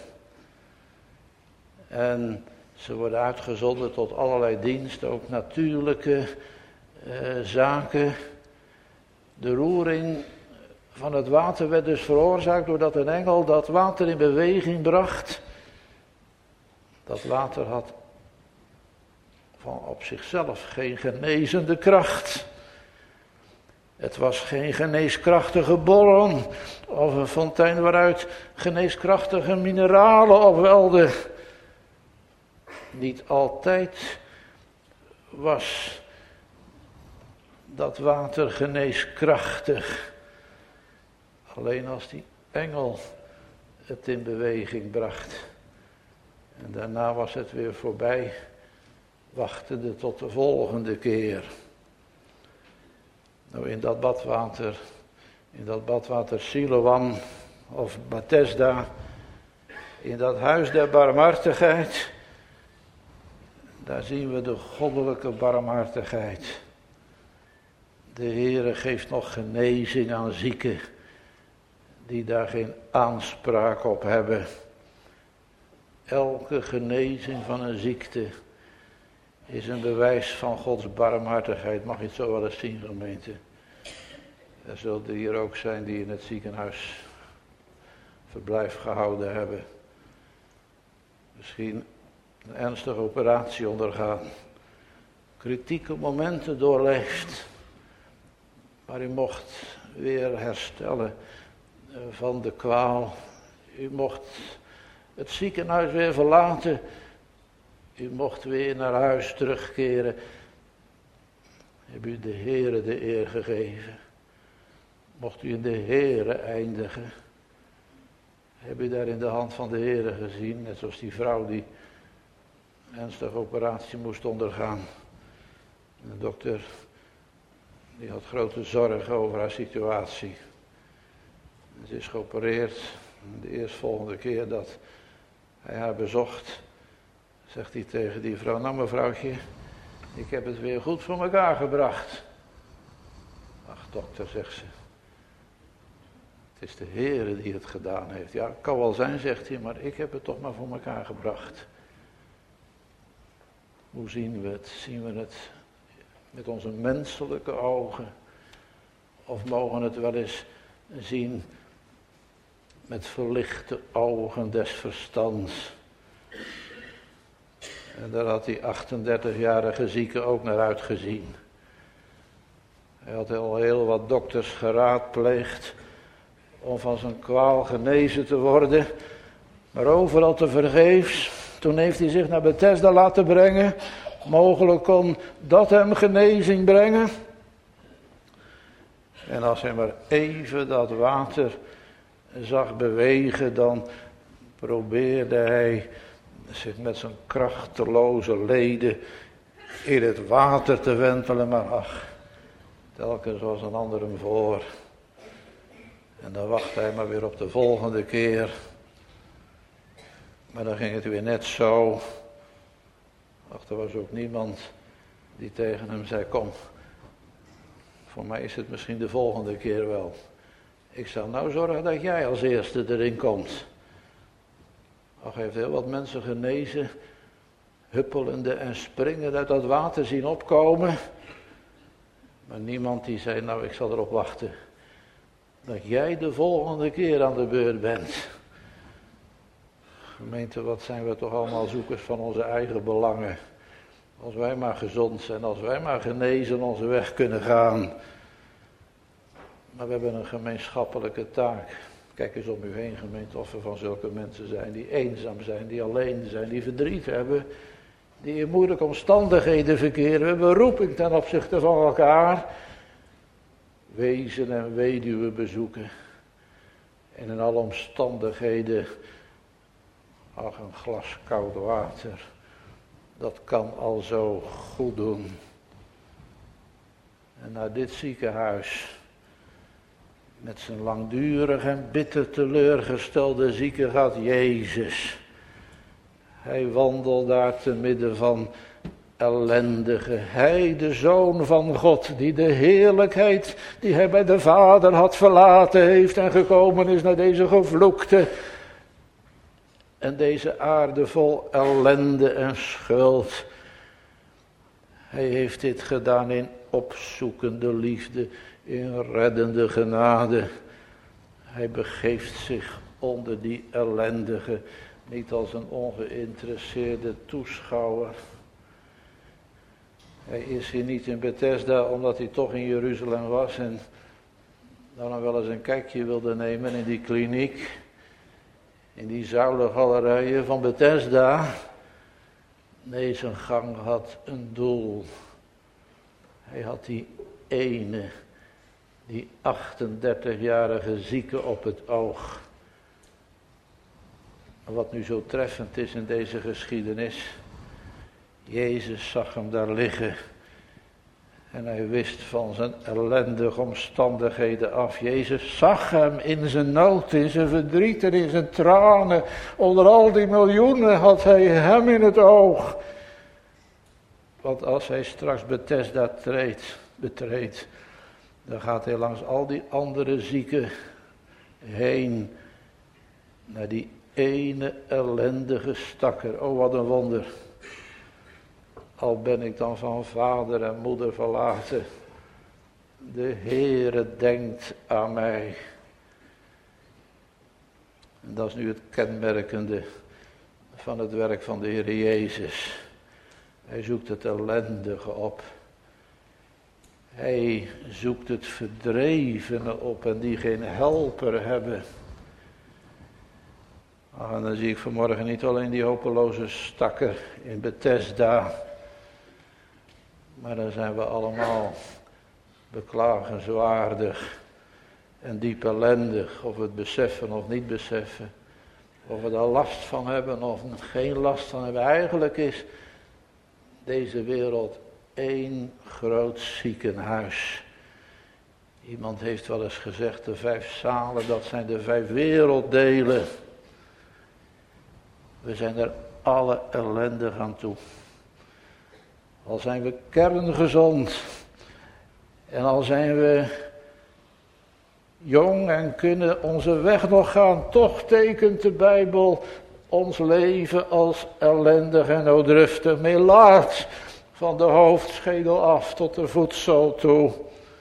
En ze worden uitgezonden tot allerlei diensten, ook natuurlijke uh, zaken. De roering van het water werd dus veroorzaakt doordat een engel dat water in beweging bracht. Dat water had van op zichzelf geen genezende kracht. Het was geen geneeskrachtige bron of een fontein waaruit geneeskrachtige mineralen opwelden. Niet altijd was dat water geneeskrachtig. Alleen als die engel het in beweging bracht. En daarna was het weer voorbij, wachtende tot de volgende keer. Nou, in dat badwater, in dat badwater Siloam of Bethesda, in dat huis der barmhartigheid, daar zien we de goddelijke barmhartigheid. De Heere geeft nog genezing aan zieken die daar geen aanspraak op hebben. Elke genezing van een ziekte is een bewijs van Gods barmhartigheid. Mag je het zo wel eens zien, gemeente? Er zullen er hier ook zijn die in het ziekenhuis verblijf gehouden hebben. Misschien een ernstige operatie ondergaan. Kritieke momenten doorleefd. Maar u mocht weer herstellen van de kwaal. U mocht het ziekenhuis weer verlaten. U mocht weer naar huis terugkeren. Heb u de Heere de eer gegeven. Mocht u in de Heere eindigen. Heb u daar in de hand van de Heere gezien. Net zoals die vrouw die een ernstige operatie moest ondergaan. En de dokter die had grote zorgen over haar situatie. Ze is geopereerd. De eerstvolgende keer dat hij haar bezocht, zegt hij tegen die vrouw: nou mevrouwtje, ik heb het weer goed voor elkaar gebracht. Ach dokter, zegt ze. Het is de Heere die het gedaan heeft. Ja, het kan wel zijn, zegt hij, maar ik heb het toch maar voor elkaar gebracht. Hoe zien we het? Zien we het met onze menselijke ogen? Of mogen we het wel eens zien met verlichte ogen des verstands? En daar had die achtendertigjarige zieke ook naar uitgezien. Hij had al heel wat dokters geraadpleegd om van zijn kwaal genezen te worden, maar overal te vergeefs. Toen heeft hij zich naar Bethesda laten brengen. Mogelijk kon dat hem genezing brengen. En als hij maar even dat water zag bewegen, dan probeerde hij zich met zijn krachteloze leden in het water te wentelen. Maar ach, telkens was een ander hem voor. En dan wachtte hij maar weer op de volgende keer. Maar dan ging het weer net zo. Ach, er was ook niemand die tegen hem zei: kom, voor mij is het misschien de volgende keer wel. Ik zal nou zorgen dat jij als eerste erin komt. Ach, hij heeft heel wat mensen genezen, huppelende en springend uit dat water zien opkomen. Maar niemand die zei: nou, ik zal erop wachten dat jij de volgende keer aan de beurt bent. Gemeente, wat zijn we toch allemaal zoekers van onze eigen belangen. Als wij maar gezond zijn, als wij maar genezen onze weg kunnen gaan. Maar we hebben een gemeenschappelijke taak. Kijk eens om u heen, gemeente, of er van zulke mensen zijn die eenzaam zijn, die alleen zijn, die verdriet hebben, die in moeilijke omstandigheden verkeren. We hebben roeping ten opzichte van elkaar. Wezen en weduwen bezoeken. En in alle omstandigheden, ach, een glas koud water, dat kan al zo goed doen. En naar dit ziekenhuis, met zijn langdurig en bitter teleurgestelde zieke, gaat Jezus. Hij wandelt daar te midden van ellendigen. Hij, de Zoon van God, die de heerlijkheid die hij bij de Vader had verlaten heeft en gekomen is naar deze gevloekte en deze aarde vol ellende en schuld. Hij heeft dit gedaan in opzoekende liefde, in reddende genade. Hij begeeft zich onder die ellendigen, niet als een ongeïnteresseerde toeschouwer. Hij is hier niet in Bethesda omdat hij toch in Jeruzalem was en dan wel eens een kijkje wilde nemen in die kliniek, in die zuilengalerijen van Bethesda. Nee, zijn gang had een doel. Hij had die ene, die achtendertigjarige zieke op het oog. Wat nu zo treffend is in deze geschiedenis. Jezus zag hem daar liggen. En hij wist van zijn ellendige omstandigheden af. Jezus zag hem in zijn nood, in zijn verdriet en in zijn tranen. Onder al die miljoenen had hij hem in het oog. Want als hij straks Bethesda treedt, betreedt, dan gaat hij langs al die andere zieken heen. Naar die ene ellendige stakker. Oh, wat een wonder. Al ben ik dan van vader en moeder verlaten. De Heere denkt aan mij. En dat is nu het kenmerkende van het werk van de Heer Jezus. Hij zoekt het ellendige op. Hij zoekt het verdrevene op en die geen helper hebben. Ah, en dan zie ik vanmorgen niet alleen die hopeloze stakker in Bethesda. Maar dan zijn we allemaal beklagenswaardig en diep ellendig. Of we het beseffen of niet beseffen. Of we daar last van hebben of geen last van hebben. Eigenlijk is deze wereld één groot ziekenhuis. Iemand heeft wel eens gezegd, de vijf zalen, dat zijn de vijf werelddelen. We zijn er alle ellendig aan toe. Al zijn we kerngezond. En al zijn we jong en kunnen onze weg nog gaan. Toch tekent de Bijbel ons leven als ellendig en noodruftig. Melaats van de hoofdschedel af tot de voetzool toe.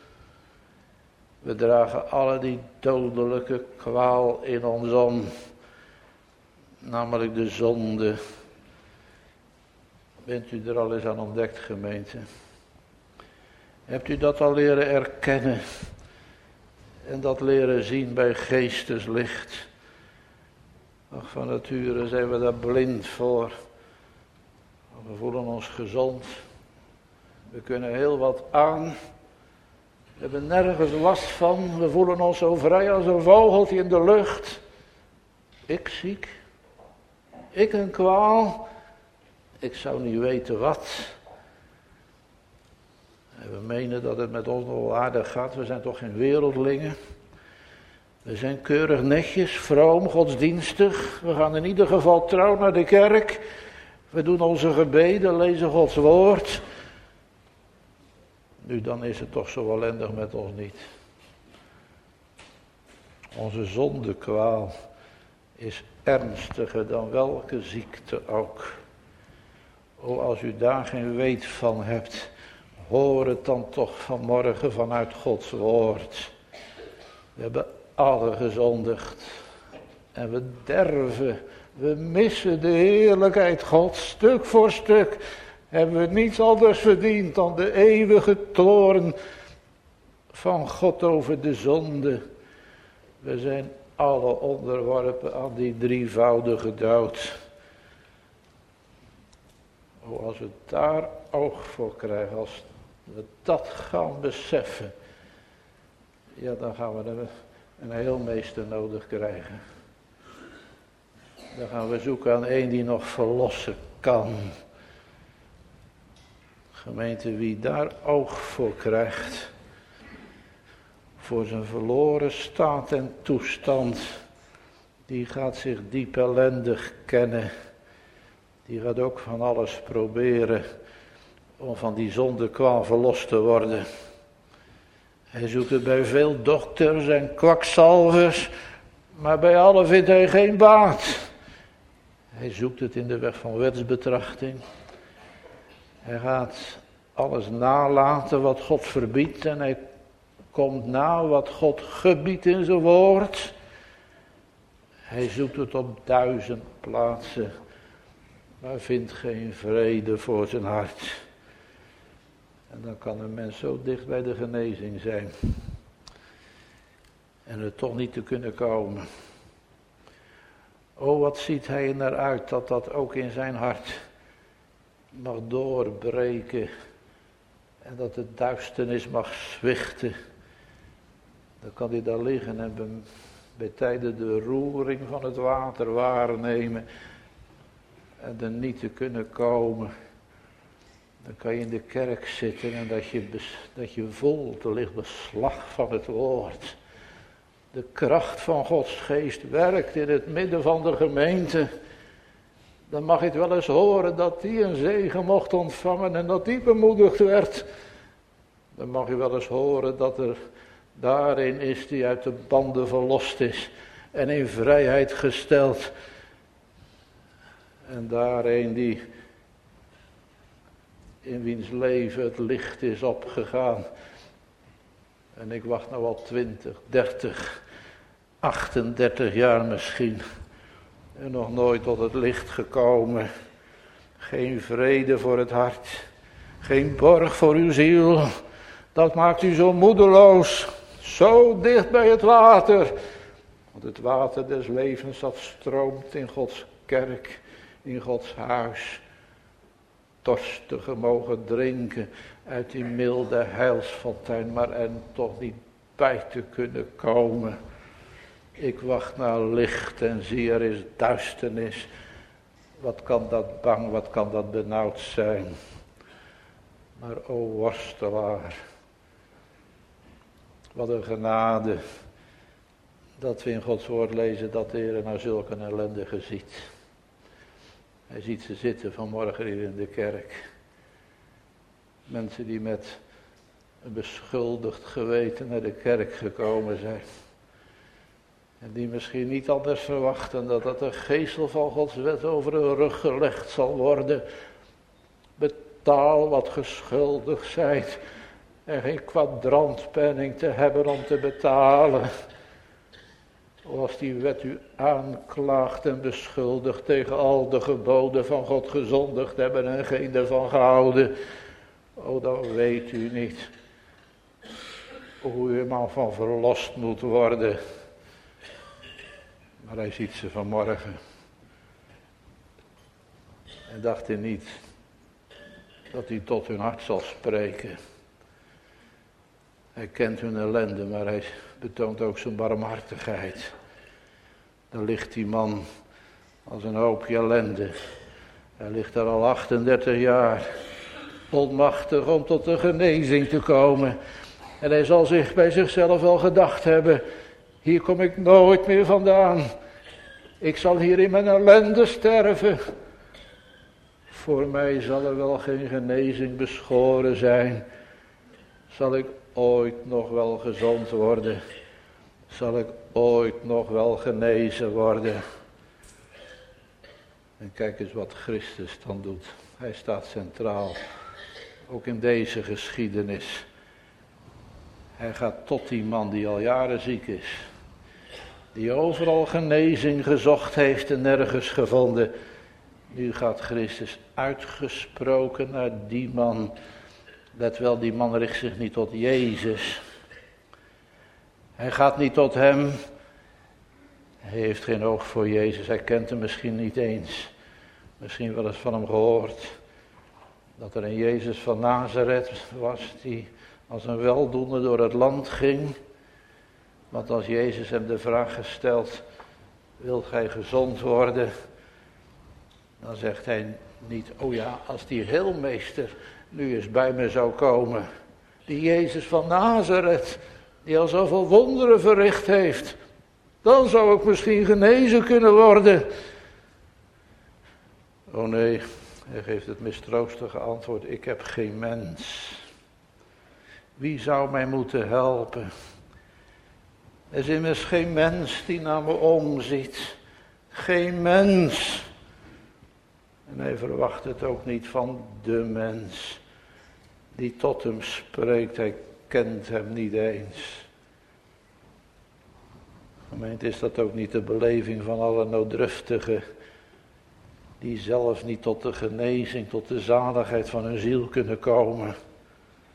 We dragen alle die dodelijke kwaal in ons om. Namelijk de zonde. Bent u er al eens aan ontdekt, gemeente? Hebt u dat al leren erkennen? En dat leren zien bij geesteslicht? Ach, van nature zijn we daar blind voor. We voelen ons gezond. We kunnen heel wat aan. We hebben nergens last van. We voelen ons zo vrij als een vogeltje in de lucht. Ik ziek. Ik een kwaal. Ik zou niet weten wat. En we menen dat het met ons nog wel aardig gaat. We zijn toch geen wereldlingen. We zijn keurig netjes, vroom, godsdienstig. We gaan in ieder geval trouw naar de kerk. We doen onze gebeden, lezen Gods woord. Nu, dan is het toch zo ellendig met ons niet. Onze zondekwaal is ernstiger dan welke ziekte ook. O, als u daar geen weet van hebt, hoor het dan toch vanmorgen vanuit Gods woord. We hebben alle gezondigd. En we derven, we missen de heerlijkheid Gods. Stuk voor stuk hebben we niets anders verdiend dan de eeuwige toorn van God over de zonde. We zijn alle onderworpen aan die drievoudige dood. O, als we daar oog voor krijgen, als we dat gaan beseffen, ja, dan gaan we een, een heelmeester nodig krijgen. Dan gaan we zoeken aan een die nog verlossen kan. Gemeente, wie daar oog voor krijgt, voor zijn verloren staat en toestand, die gaat zich diep ellendig kennen. Die gaat ook van alles proberen om van die zondekwaal verlost te worden. Hij zoekt het bij veel dokters en kwakzalvers, maar bij allen vindt hij geen baat. Hij zoekt het in de weg van wetsbetrachting. Hij gaat alles nalaten wat God verbiedt en hij komt na wat God gebiedt in zijn woord. Hij zoekt het op duizend plaatsen, maar vindt geen vrede voor zijn hart. En dan kan een mens zo dicht bij de genezing zijn. En er toch niet te kunnen komen. Oh, wat ziet hij er naar uit dat dat ook in zijn hart mag doorbreken. En dat de duisternis mag zwichten. Dan kan hij daar liggen en bij, bij tijden de roering van het water waarnemen. En er niet te kunnen komen. Dan kan je in de kerk zitten en dat je, dat je voelt, er ligt beslag van het woord. De kracht van Gods geest werkt in het midden van de gemeente. Dan mag je het wel eens horen dat die een zegen mocht ontvangen en dat die bemoedigd werd. Dan mag je wel eens horen dat er daarin is die uit de banden verlost is en in vrijheid gesteld. En daarin die in wiens leven het licht is opgegaan. En ik wacht nou al twintig, dertig, achtendertig jaar misschien. En nog nooit tot het licht gekomen. Geen vrede voor het hart. Geen borg voor uw ziel. Dat maakt u zo moedeloos. Zo dicht bij het water. Want het water des levens dat stroomt in Gods kerk. In Gods huis. Dorstigen mogen drinken uit die milde heilsfontein, maar er toch niet bij te kunnen komen. Ik wacht naar licht en zie er is duisternis. Wat kan dat bang, wat kan dat benauwd zijn. Maar o worstelaar, wat een genade dat we in Gods woord lezen dat de Heer naar zulke ellendigen ziet. Hij ziet ze zitten vanmorgen hier in de kerk. Mensen die met een beschuldigd geweten naar de kerk gekomen zijn. En die misschien niet anders verwachten dan dat de geestel van Gods wet over hun rug gelegd zal worden. Betaal wat geschuldigd zijt. En geen kwadrantpenning te hebben om te betalen. Als die wet u aanklaagt en beschuldigt tegen al de geboden van God gezondigd hebben en geen ervan gehouden. Oh, dan weet u niet hoe u er maar van verlost moet worden. Maar hij ziet ze vanmorgen. En dacht hij niet dat hij tot hun hart zal spreken. Hij kent hun ellende, maar hij betoont ook zijn barmhartigheid. Dan ligt die man als een hoopje ellende. Hij ligt daar al achtendertig jaar. Onmachtig om tot de genezing te komen. En hij zal zich bij zichzelf wel gedacht hebben. Hier kom ik nooit meer vandaan. Ik zal hier in mijn ellende sterven. Voor mij zal er wel geen genezing beschoren zijn. Zal ik ooit nog wel gezond worden? Zal ik ooit nog wel genezen worden? En kijk eens wat Christus dan doet. Hij staat centraal. Ook in deze geschiedenis. Hij gaat tot die man die al jaren ziek is. Die overal genezing gezocht heeft en nergens gevonden. Nu gaat Christus uitgesproken naar die man. Let wel, die man richt zich niet tot Jezus. Hij gaat niet tot hem. Hij heeft geen oog voor Jezus. Hij kent hem misschien niet eens. Misschien wel eens van hem gehoord. Dat er een Jezus van Nazareth was die als een weldoener door het land ging. Want als Jezus hem de vraag gesteld, wilt gij gezond worden? Dan zegt hij niet, oh ja, als die heelmeester nu eens bij me zou komen. Die Jezus van Nazareth, die al zoveel wonderen verricht heeft. Dan zou ik misschien genezen kunnen worden. Oh nee, hij geeft het mistroostige antwoord, ik heb geen mens. Wie zou mij moeten helpen? Er is immers geen mens die naar me omziet. Geen mens. En hij verwacht het ook niet van de mens die tot hem spreekt. Hij kent hem niet eens. Gemeente, is dat ook niet de beleving van alle nooddruftigen die zelfs niet tot de genezing, tot de zaligheid van hun ziel kunnen komen.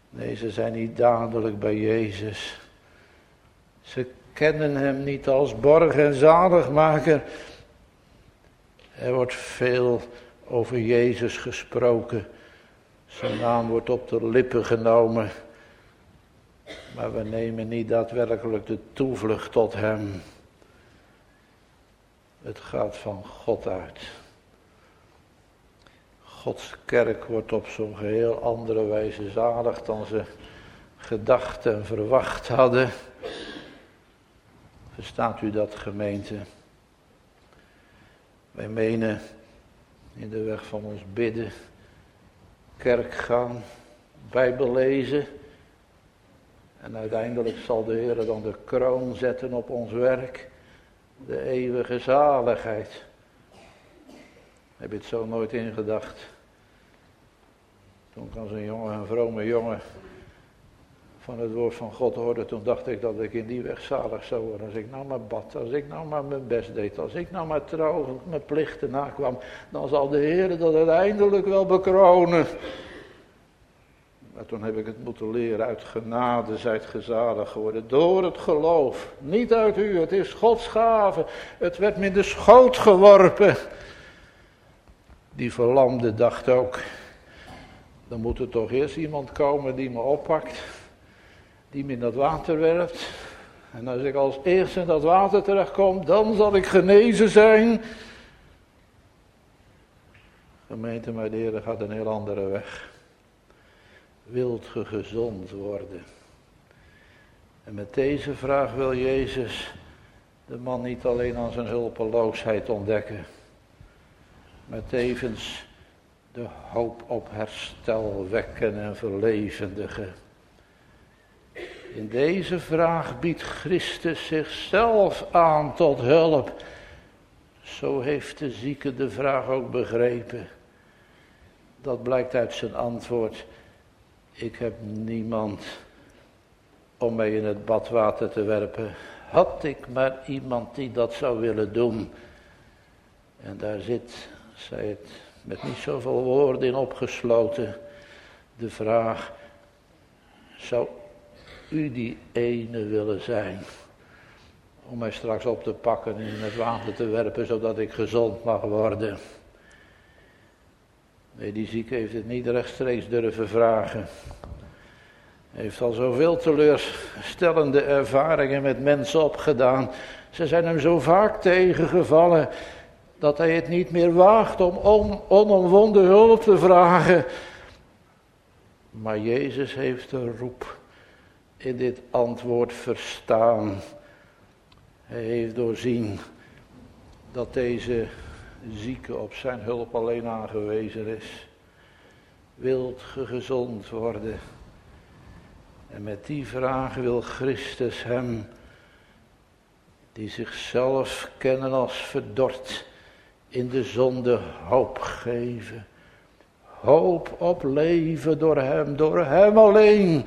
Nee, ze zijn niet dadelijk bij Jezus. Ze kennen hem niet als borg en zaligmaker. Er wordt veel over Jezus gesproken. Zijn naam wordt op de lippen genomen. Maar we nemen niet daadwerkelijk de toevlucht tot hem. Het gaat van God uit. Gods kerk wordt op zo'n geheel andere wijze zalig dan ze gedacht en verwacht hadden. Verstaat u dat, gemeente? Wij menen in de weg van ons bidden, kerk gaan, Bijbel lezen. En uiteindelijk zal de Heer dan de kroon zetten op ons werk. De eeuwige zaligheid. Heb je het zo nooit ingedacht? Toen ik als een jongen, een vrome jongen, van het woord van God hoorde, toen dacht ik dat ik in die weg zalig zou worden. Als ik nou maar bad, als ik nou maar mijn best deed, als ik nou maar trouw mijn plichten nakwam, dan zal de Heer dat uiteindelijk wel bekronen. Maar toen heb ik het moeten leren, uit genade zijt gezalig geworden, door het geloof. Niet uit u, het is Gods gave. Het werd me in de schoot geworpen. Die verlamde dacht ook, dan moet er toch eerst iemand komen die me oppakt, die me in dat water werpt. En als ik als eerste in dat water terechtkom, dan zal ik genezen zijn. Gemeente, maar de Heer gaat een heel andere weg. Wilt ge gezond worden? En met deze vraag wil Jezus de man niet alleen aan zijn hulpeloosheid ontdekken, maar tevens de hoop op herstel wekken en verlevendigen. In deze vraag biedt Christus zichzelf aan tot hulp. Zo heeft de zieke de vraag ook begrepen. Dat blijkt uit zijn antwoord. Ik heb niemand om mij in het badwater te werpen. Had ik maar iemand die dat zou willen doen. En daar zit, zei het met niet zoveel woorden in opgesloten, de vraag: zou u die ene willen zijn om mij straks op te pakken en in het water te werpen, zodat ik gezond mag worden? Nee, die zieke heeft het niet rechtstreeks durven vragen. Hij heeft al zoveel teleurstellende ervaringen met mensen opgedaan. Ze zijn hem zo vaak tegengevallen dat hij het niet meer waagt om on, onomwonden hulp te vragen. Maar Jezus heeft de roep in dit antwoord verstaan. Hij heeft doorzien dat deze zieke op zijn hulp alleen aangewezen is. Wilt ge gezond worden? En met die vraag wil Christus hem, die zichzelf kennen als verdord, in de zonde hoop geven. Hoop op leven door hem, door hem alleen.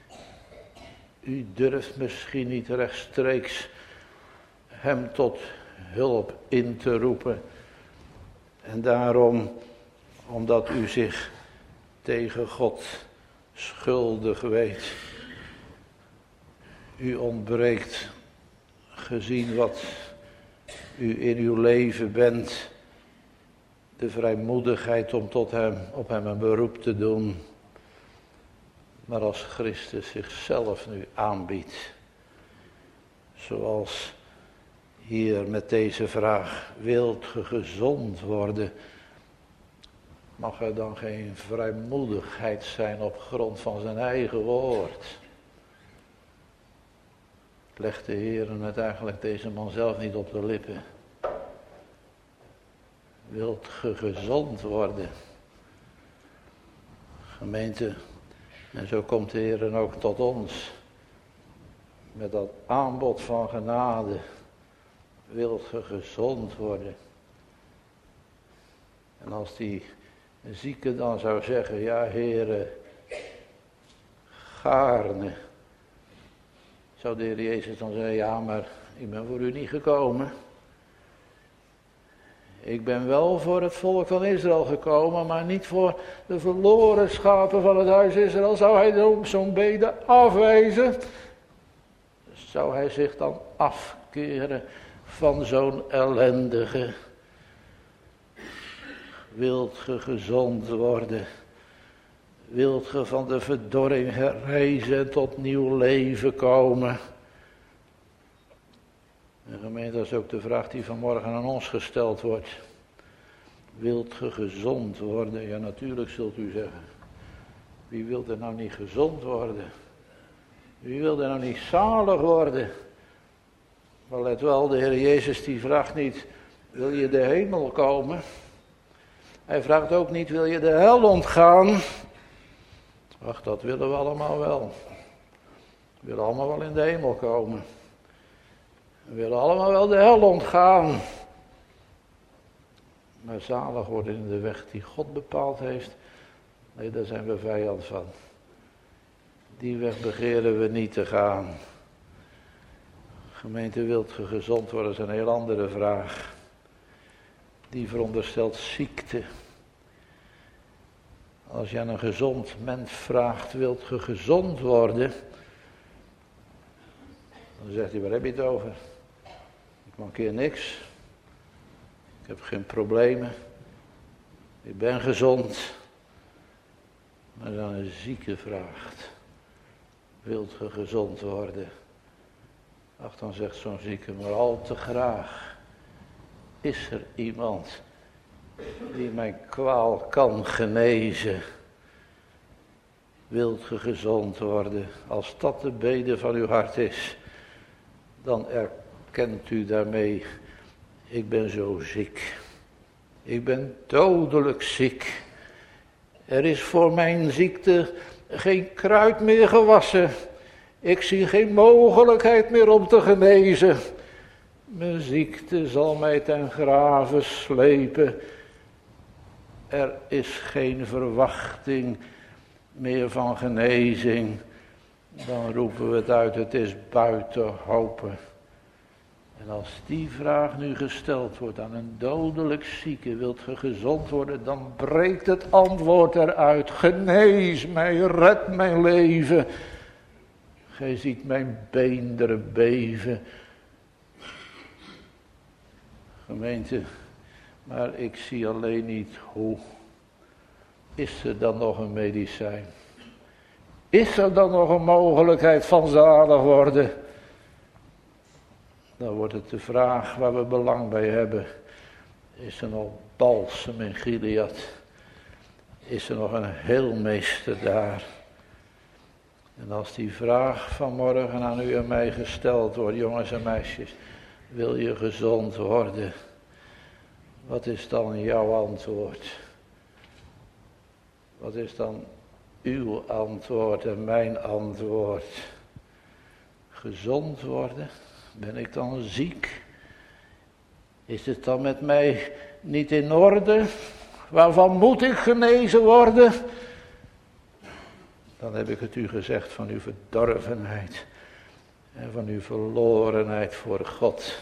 U durft misschien niet rechtstreeks hem tot hulp in te roepen. En daarom, omdat u zich tegen God schuldig weet. U ontbreekt, gezien wat u in uw leven bent, de vrijmoedigheid om tot hem, op hem een beroep te doen. Maar als Christus zichzelf nu aanbiedt, zoals hier met deze vraag: wilt ge gezond worden? Mag er dan geen vrijmoedigheid zijn op grond van zijn eigen woord? Legt de Heer het eigenlijk deze man zelf niet op de lippen? Wilt ge gezond worden? Gemeente, en zo komt de Heer ook tot ons met dat aanbod van genade. Wilt ge gezond worden? En als die zieke dan zou zeggen: ja, Heere, gaarne. Zou de Heer Jezus dan zeggen: ja, maar ik ben voor u niet gekomen. Ik ben wel voor het volk van Israël gekomen, maar niet voor de verloren schapen van het huis Israël. Zou hij zo'n bede afwijzen? Zou hij zich dan afkeren van zo'n ellendige? Wilt ge gezond worden? Wilt ge van de verdorring herrijzen en tot nieuw leven komen? En gemeente, dat is ook de vraag die vanmorgen aan ons gesteld wordt. Wilt ge gezond worden? Ja, natuurlijk zult u zeggen. Wie wil er nou niet gezond worden? Wie wil er nou niet zalig worden? Maar let wel, de Heer Jezus die vraagt niet, wil je de hemel komen? Hij vraagt ook niet, wil je de hel ontgaan? Ach, dat willen we allemaal wel. We willen allemaal wel in de hemel komen. We willen allemaal wel de hel ontgaan. Maar zalig worden in de weg die God bepaald heeft, nee, daar zijn we vijand van. Die weg begeren we niet te gaan. Gemeente, wilt ge gezond worden, is een heel andere vraag. Die veronderstelt ziekte. Als je aan een gezond mens vraagt, wilt ge gezond worden? Dan zegt hij, waar heb je het over? Ik mankeer niks. Ik heb geen problemen. Ik ben gezond. Maar als dan een zieke vraagt, wilt ge gezond worden? Ach, dan zegt zo'n zieke, maar al te graag. Is er iemand die mijn kwaal kan genezen? Wilt ge gezond worden? Als dat de bede van uw hart is, dan erkent u daarmee, ik ben zo ziek. Ik ben dodelijk ziek. Er is voor mijn ziekte geen kruid meer gewassen. Ik zie geen mogelijkheid meer om te genezen. Mijn ziekte zal mij ten grave slepen. Er is geen verwachting meer van genezing. Dan roepen we het uit, het is buiten hopen. En als die vraag nu gesteld wordt aan een dodelijk zieke, wilt ge gezond worden, dan breekt het antwoord eruit. Genees mij, red mijn leven. Gij ziet mijn beenderen beven. Gemeente, maar ik zie alleen niet hoe. Is er dan nog een medicijn? Is er dan nog een mogelijkheid van zalig worden? Dan wordt het de vraag waar we belang bij hebben. Is er nog balsem in Gilead? Is er nog een heelmeester daar? En als die vraag vanmorgen aan u en mij gesteld wordt, jongens en meisjes, wil je gezond worden? Wat is dan jouw antwoord? Wat is dan uw antwoord en mijn antwoord? Gezond worden? Ben ik dan ziek? Is het dan met mij niet in orde? Waarvan moet ik genezen worden? Dan heb ik het u gezegd van uw verdorvenheid en van uw verlorenheid voor God.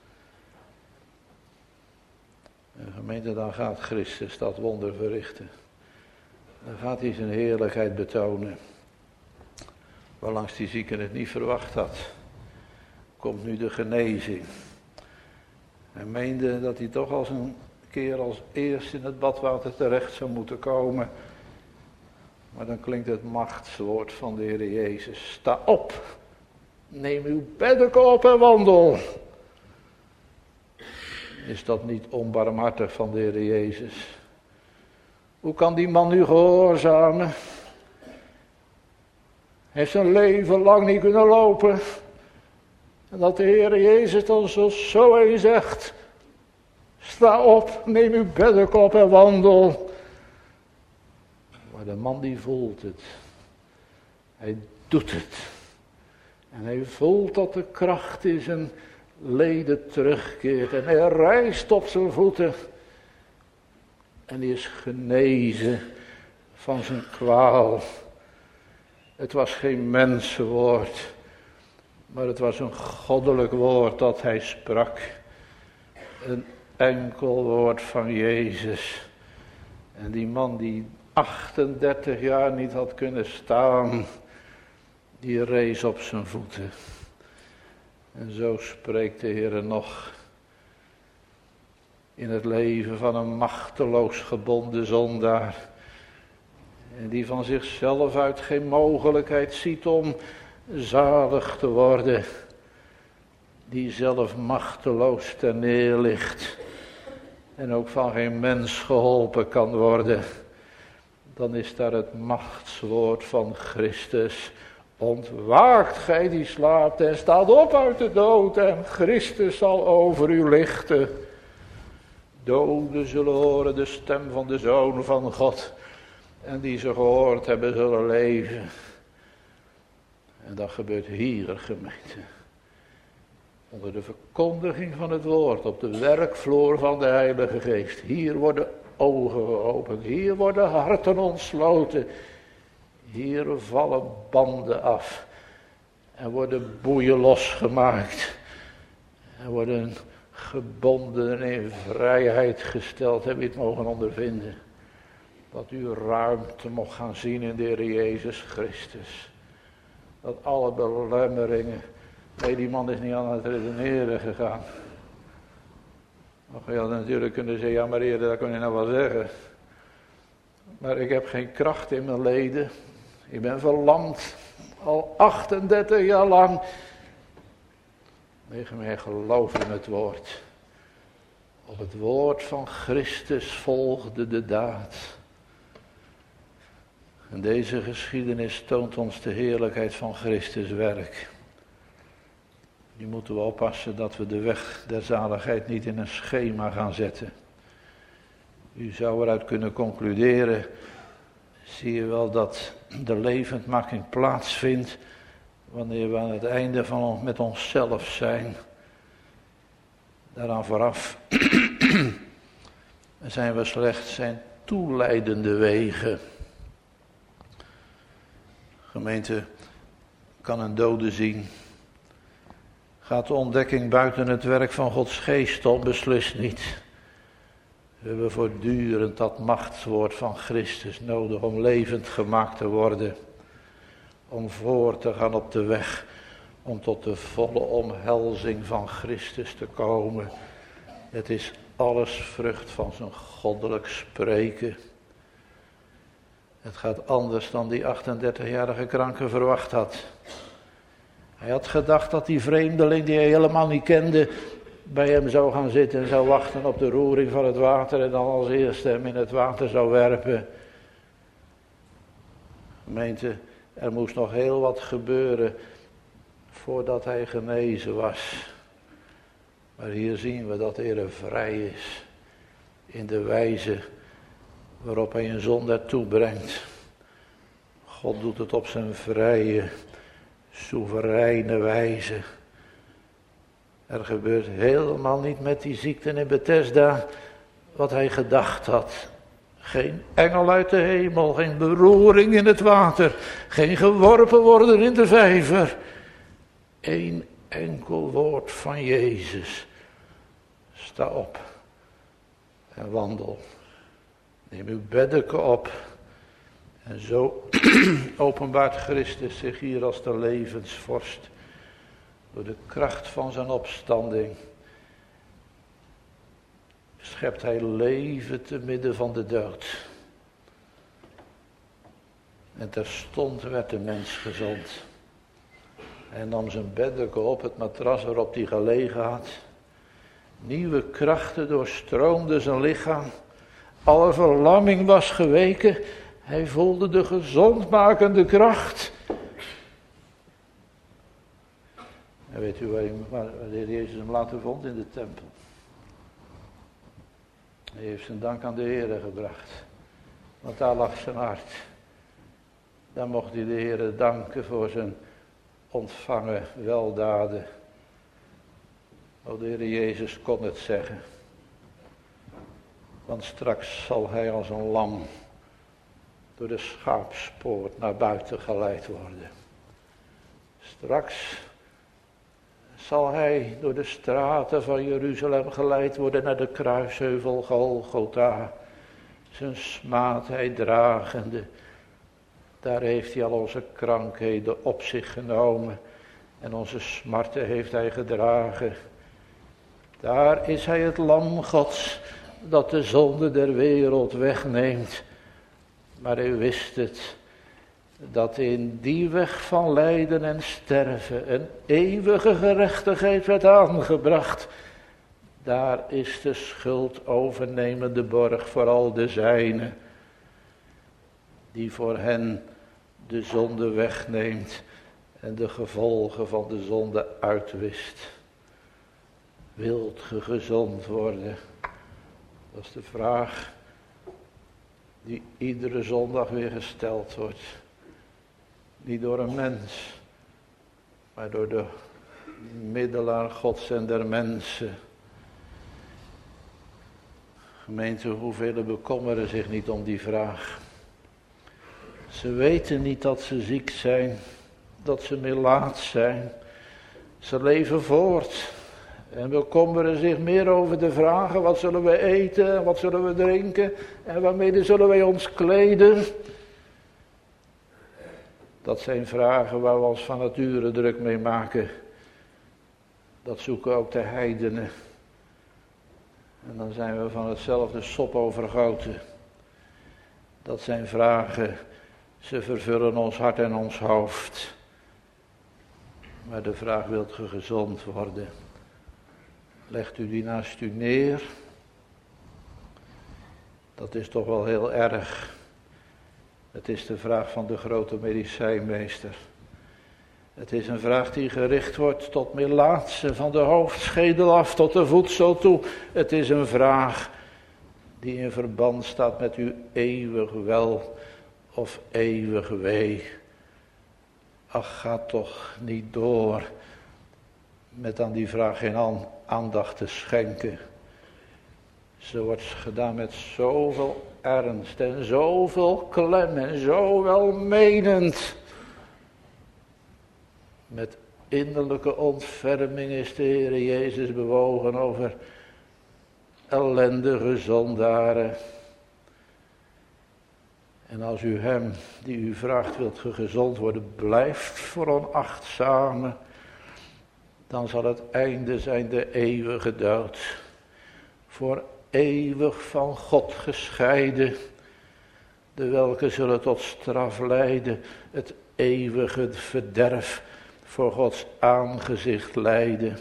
En gemeente, dan gaat Christus dat wonder verrichten. Dan gaat hij zijn heerlijkheid betonen. Waarlangs die zieke het niet verwacht had, komt nu de genezing. Hij meende dat hij toch als een keer als eerst in het badwater terecht zou moeten komen. Maar dan klinkt het machtswoord van de Heer Jezus. Sta op, neem uw bedden op en wandel. Is dat niet onbarmhartig van de Heer Jezus? Hoe kan die man nu gehoorzamen? Hij heeft zijn leven lang niet kunnen lopen. En dat de Heer Jezus dan zo, zo eens zegt. Sta op, neem uw bedden op en wandel. Maar de man die voelt het. Hij doet het. En hij voelt dat de kracht in zijn leden terugkeert. En hij rijst op zijn voeten. En hij is genezen van zijn kwaal. Het was geen mensenwoord. Maar het was een goddelijk woord dat hij sprak. Een enkel woord van Jezus. En die man die achtendertig jaar niet had kunnen staan, die rees op zijn voeten. En zo spreekt de Heer nog in het leven van een machteloos gebonden zondaar. En die van zichzelf uit geen mogelijkheid ziet om zalig te worden. Die zelf machteloos ter neer ligt. En ook van geen mens geholpen kan worden. Dan is daar het machtswoord van Christus. Ontwaakt gij die slaapt en staat op uit de dood. En Christus zal over u lichten. Doden zullen horen de stem van de Zoon van God. En die ze gehoord hebben zullen leven. En dat gebeurt hier, gemeente. Onder de verkondiging van het woord. Op de werkvloer van de Heilige Geest. Hier worden ogen geopend. Hier worden harten ontsloten. Hier vallen banden af. En worden boeien losgemaakt. En worden gebonden in vrijheid gesteld. Heb je het mogen ondervinden? Dat u ruimte mocht gaan zien in de Heer Jezus Christus. Dat alle belemmeringen. Nee, die man is niet aan het redeneren gegaan. Maar je had natuurlijk kunnen zeggen, ja maar Heer, dat kun je nou wel zeggen. Maar ik heb geen kracht in mijn leden. Ik ben verlamd. Al achtendertig jaar lang. Nee, meer geloof in het woord. Op het woord van Christus volgde de daad. En deze geschiedenis toont ons de heerlijkheid van Christus werk. Nu moeten we oppassen dat we de weg der zaligheid niet in een schema gaan zetten. U zou eruit kunnen concluderen, zie je wel dat de levendmaking plaatsvindt wanneer we aan het einde van ons, met onszelf zijn. Daaraan vooraf zijn we slechts zijn toeleidende wegen. Gemeente kan een dode zien. Gaat de ontdekking buiten het werk van Gods geest om? Beslist niet. We hebben voortdurend dat machtswoord van Christus nodig om levend gemaakt te worden. Om voor te gaan op de weg. Om tot de volle omhelzing van Christus te komen. Het is alles vrucht van zijn goddelijk spreken. Het gaat anders dan die achtendertigjarige kranke verwacht had. Hij had gedacht dat die vreemdeling die hij helemaal niet kende bij hem zou gaan zitten en zou wachten op de roering van het water en dan als eerste hem in het water zou werpen. Gemeente, er moest nog heel wat gebeuren voordat hij genezen was. Maar hier zien we dat de Heer vrij is in de wijze waarop hij een zondaar toebrengt. God doet het op zijn vrije, soevereine wijze. Er gebeurt helemaal niet met die ziekte in Bethesda wat hij gedacht had. Geen engel uit de hemel, geen beroering in het water, geen geworpen worden in de vijver. Eén enkel woord van Jezus. Sta op en wandel. Neem uw beddeken op. En zo openbaart Christus zich hier als de levensvorst. Door de kracht van zijn opstanding. Schept hij leven te midden van de dood. En terstond werd de mens gezond. Hij nam zijn beddeken op, het matras waarop hij gelegen had. Nieuwe krachten doorstroomden zijn lichaam. Alle verlamming was geweken. Hij voelde de gezondmakende kracht. En weet u waar, hij, waar de Heer Jezus hem later vond? In de tempel. Hij heeft zijn dank aan de Heer gebracht. Want daar lag zijn hart. Daar mocht hij de Heer danken voor zijn ontvangen weldaden. O, de Heer Jezus kon het zeggen. Want straks zal hij als een lam door de schaapspoort naar buiten geleid worden. Straks zal hij door de straten van Jeruzalem geleid worden naar de kruisheuvel Golgotha. Zijn smaad hij dragende. Daar heeft hij al onze krankheden op zich genomen. En onze smarten heeft hij gedragen. Daar is hij het lam Gods dat de zonde der wereld wegneemt. Maar hij wist het. Dat in die weg van lijden en sterven een eeuwige gerechtigheid werd aangebracht. Daar is de schuld overnemende borg voor al de zijnen. Die voor hen de zonde wegneemt en de gevolgen van de zonde uitwist. Wilt ge gezond worden? Dat is de vraag die iedere zondag weer gesteld wordt. Niet door een mens, maar door de middelaar Gods en der mensen. Gemeente, hoeveel bekommeren zich niet om die vraag. Ze weten niet dat ze ziek zijn, dat ze melaats zijn. Ze leven voort en bekommeren zich meer over de vragen: wat zullen we eten, wat zullen we drinken en waarmee zullen wij ons kleden. Dat zijn vragen waar we ons van nature druk mee maken. Dat zoeken ook de heidenen. En dan zijn we van hetzelfde sop overgoten. Dat zijn vragen, ze vervullen ons hart en ons hoofd. Maar de vraag: wilt ge gezond worden? Legt u die naast u neer? Dat is toch wel heel erg. Het is de vraag van de grote medicijnmeester. Het is een vraag die gericht wordt tot melaatse, van de hoofdschedel af tot de voedsel toe. Het is een vraag die in verband staat met uw eeuwig wel of eeuwig wee. Ach, ga toch niet door met aan die vraag geen aandacht te schenken. Ze wordt gedaan met zoveel ernst en zoveel klem en zo welmenend. Met innerlijke ontferming is de Heer Jezus bewogen over ellendige zondaren. En als u hem, die u vraagt, wilt ge gezond worden, blijft veronachtzamen, dan zal het einde zijn de eeuwige dood. Voor eeuwig van God gescheiden, de welke zullen tot straf leiden, het eeuwige verderf voor Gods aangezicht leiden.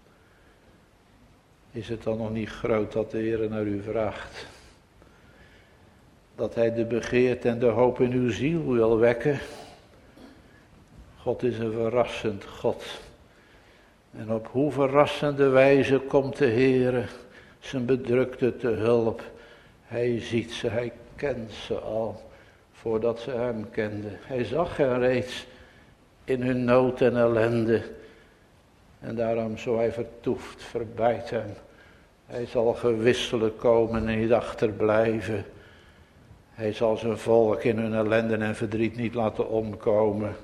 Is het dan nog niet groot dat de Heer naar u vraagt? Dat hij de begeerte en de hoop in uw ziel wil wekken. God is een verrassend God. En op hoe verrassende wijze komt de Heer zijn bedrukte te hulp. Hij ziet ze, hij kent ze al, voordat ze hem kenden. Hij zag hen reeds in hun nood en ellende. En daarom zo hij vertoeft, verbijt hem. Hij zal gewisselijk komen en niet achterblijven. Hij zal zijn volk in hun ellende en verdriet niet laten omkomen.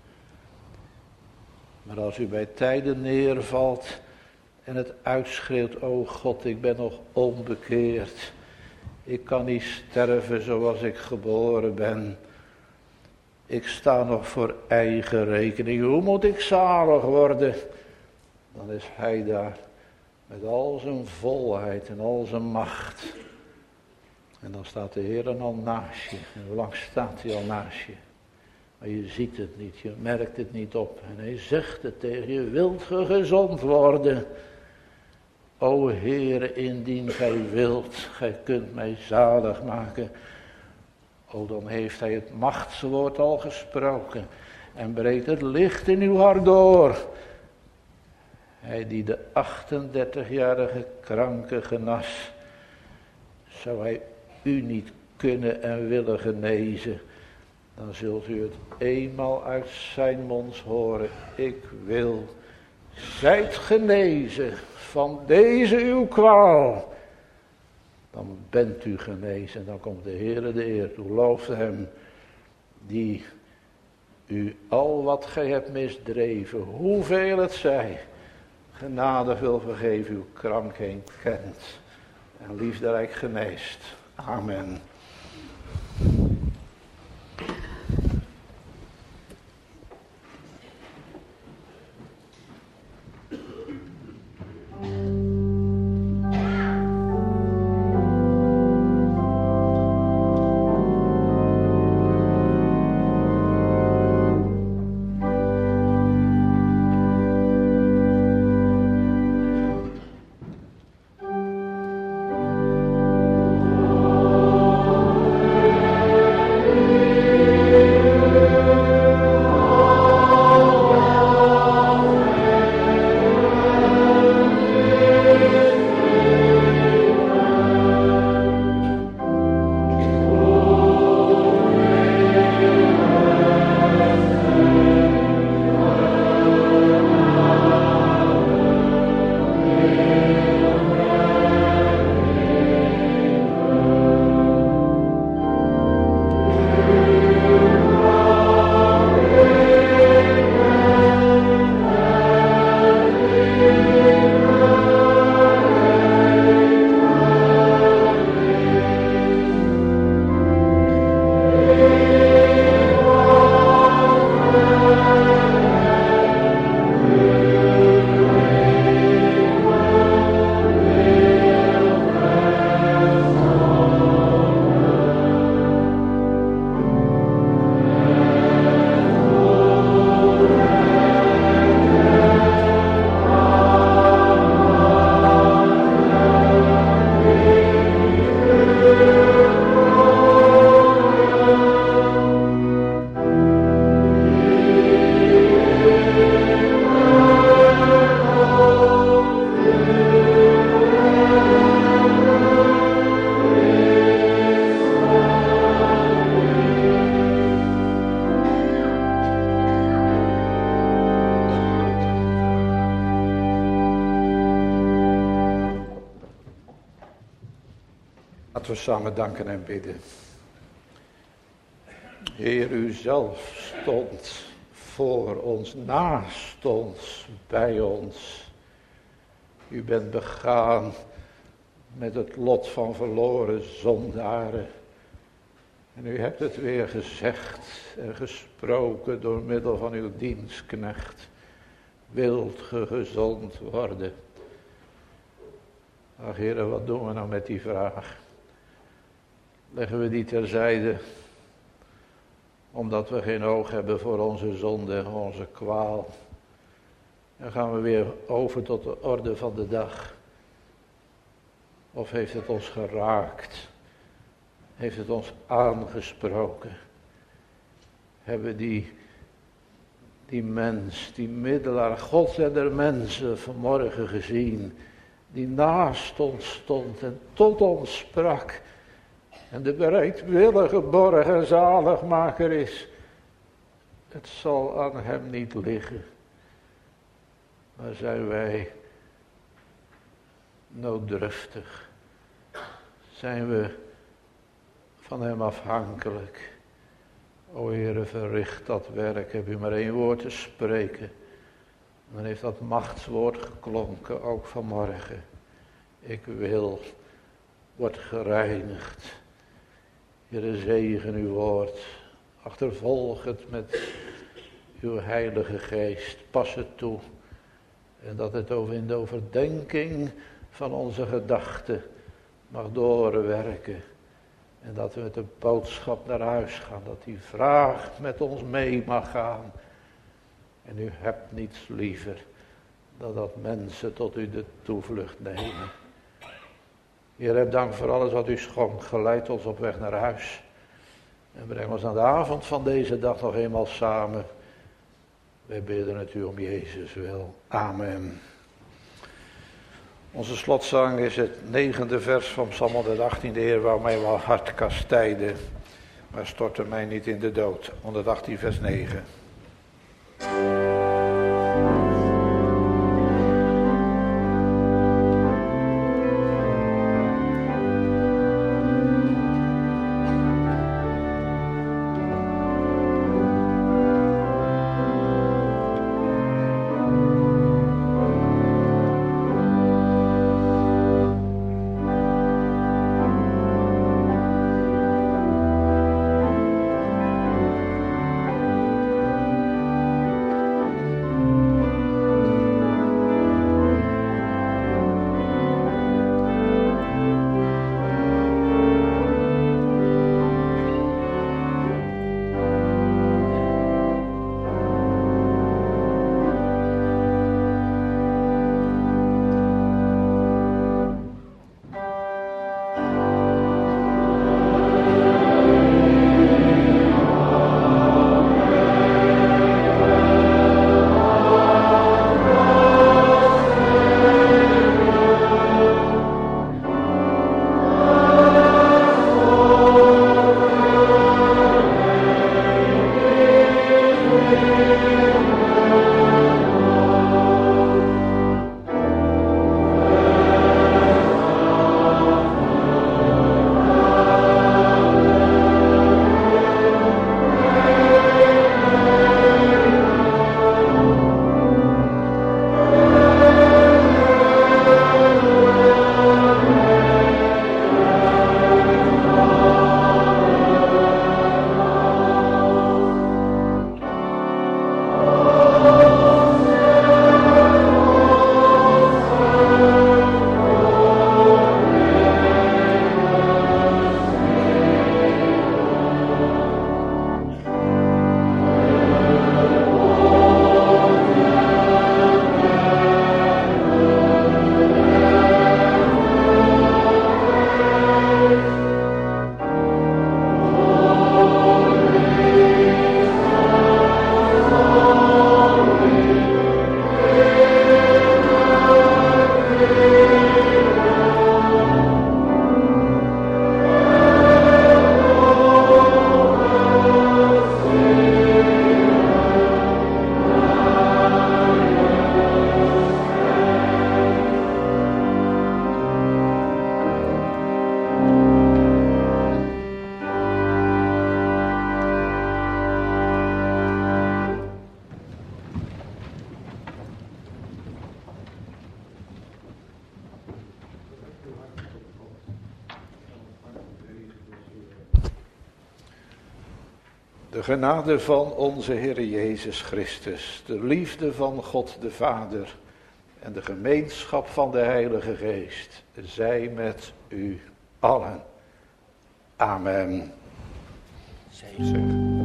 Maar als u bij tijden neervalt en het uitschreeuwt: o God, ik ben nog onbekeerd. Ik kan niet sterven zoals ik geboren ben. Ik sta nog voor eigen rekening. Hoe moet ik zalig worden? Dan is hij daar met al zijn volheid en al zijn macht. En dan staat de Heer dan al naast je. En hoe lang staat hij al naast je? Maar je ziet het niet, je merkt het niet op. En hij zegt het tegen je: wilt ge gezond worden? O Heere, indien gij wilt, gij kunt mij zalig maken. O, dan heeft hij het machtswoord al gesproken. En breekt het licht in uw hart door. Hij die de achtendertigjarige kranke genas. Zou hij u niet kunnen en willen genezen, dan zult u het eenmaal uit zijn mond horen: ik wil. Zijt genezen van deze uw kwaal. Dan bent u genezen. Dan komt de Heere de eer toe. Looft hem die u al wat gij hebt misdreven, hoeveel het zij, genadig wil vergeven, uw krankheid kent en liefderijk geneest. Amen. Laten we samen danken en bidden. Heer, u zelf stond voor ons, naast ons, bij ons. U bent begaan met het lot van verloren zondaren. En u hebt het weer gezegd en gesproken door middel van uw dienstknecht. Wilt ge gezond worden? Ach Heer, wat doen we nou met die vraag? Leggen we die terzijde, omdat we geen oog hebben voor onze zonde en onze kwaal. En gaan we weer over tot de orde van de dag. Of heeft het ons geraakt? Heeft het ons aangesproken? Hebben we die, die mens, die middelaar, God en der mensen vanmorgen gezien, die naast ons stond en tot ons sprak en de bereidwillige borg en zaligmaker is. Het zal aan hem niet liggen, maar zijn wij nooddruftig, zijn we van hem afhankelijk. O Heere, verricht dat werk, heb u maar één woord te spreken. Dan heeft dat machtswoord geklonken, ook vanmorgen. Ik wil, wordt gereinigd. Heere, zegen uw woord. Achtervolg het met uw heilige geest. Pas het toe. En dat het over in de overdenking van onze gedachten mag doorwerken. En dat we met de boodschap naar huis gaan. Dat die vraag met ons mee mag gaan. En u hebt niets liever dan dat mensen tot u de toevlucht nemen. Heer, heb dank voor alles wat u schonkt. Geleid ons op weg naar huis. En breng ons aan de avond van deze dag nog eenmaal samen. Wij bidden het u om Jezus wil. Amen. Onze slotzang is het negende vers van Psalm honderdachttien. De Heer wou mij wel hard kastijden, maar stortte mij niet in de dood. honderdachttien vers negen. De genade van onze Heer Jezus Christus, de liefde van God de Vader en de gemeenschap van de Heilige Geest, zij met u allen. Amen. Zegen.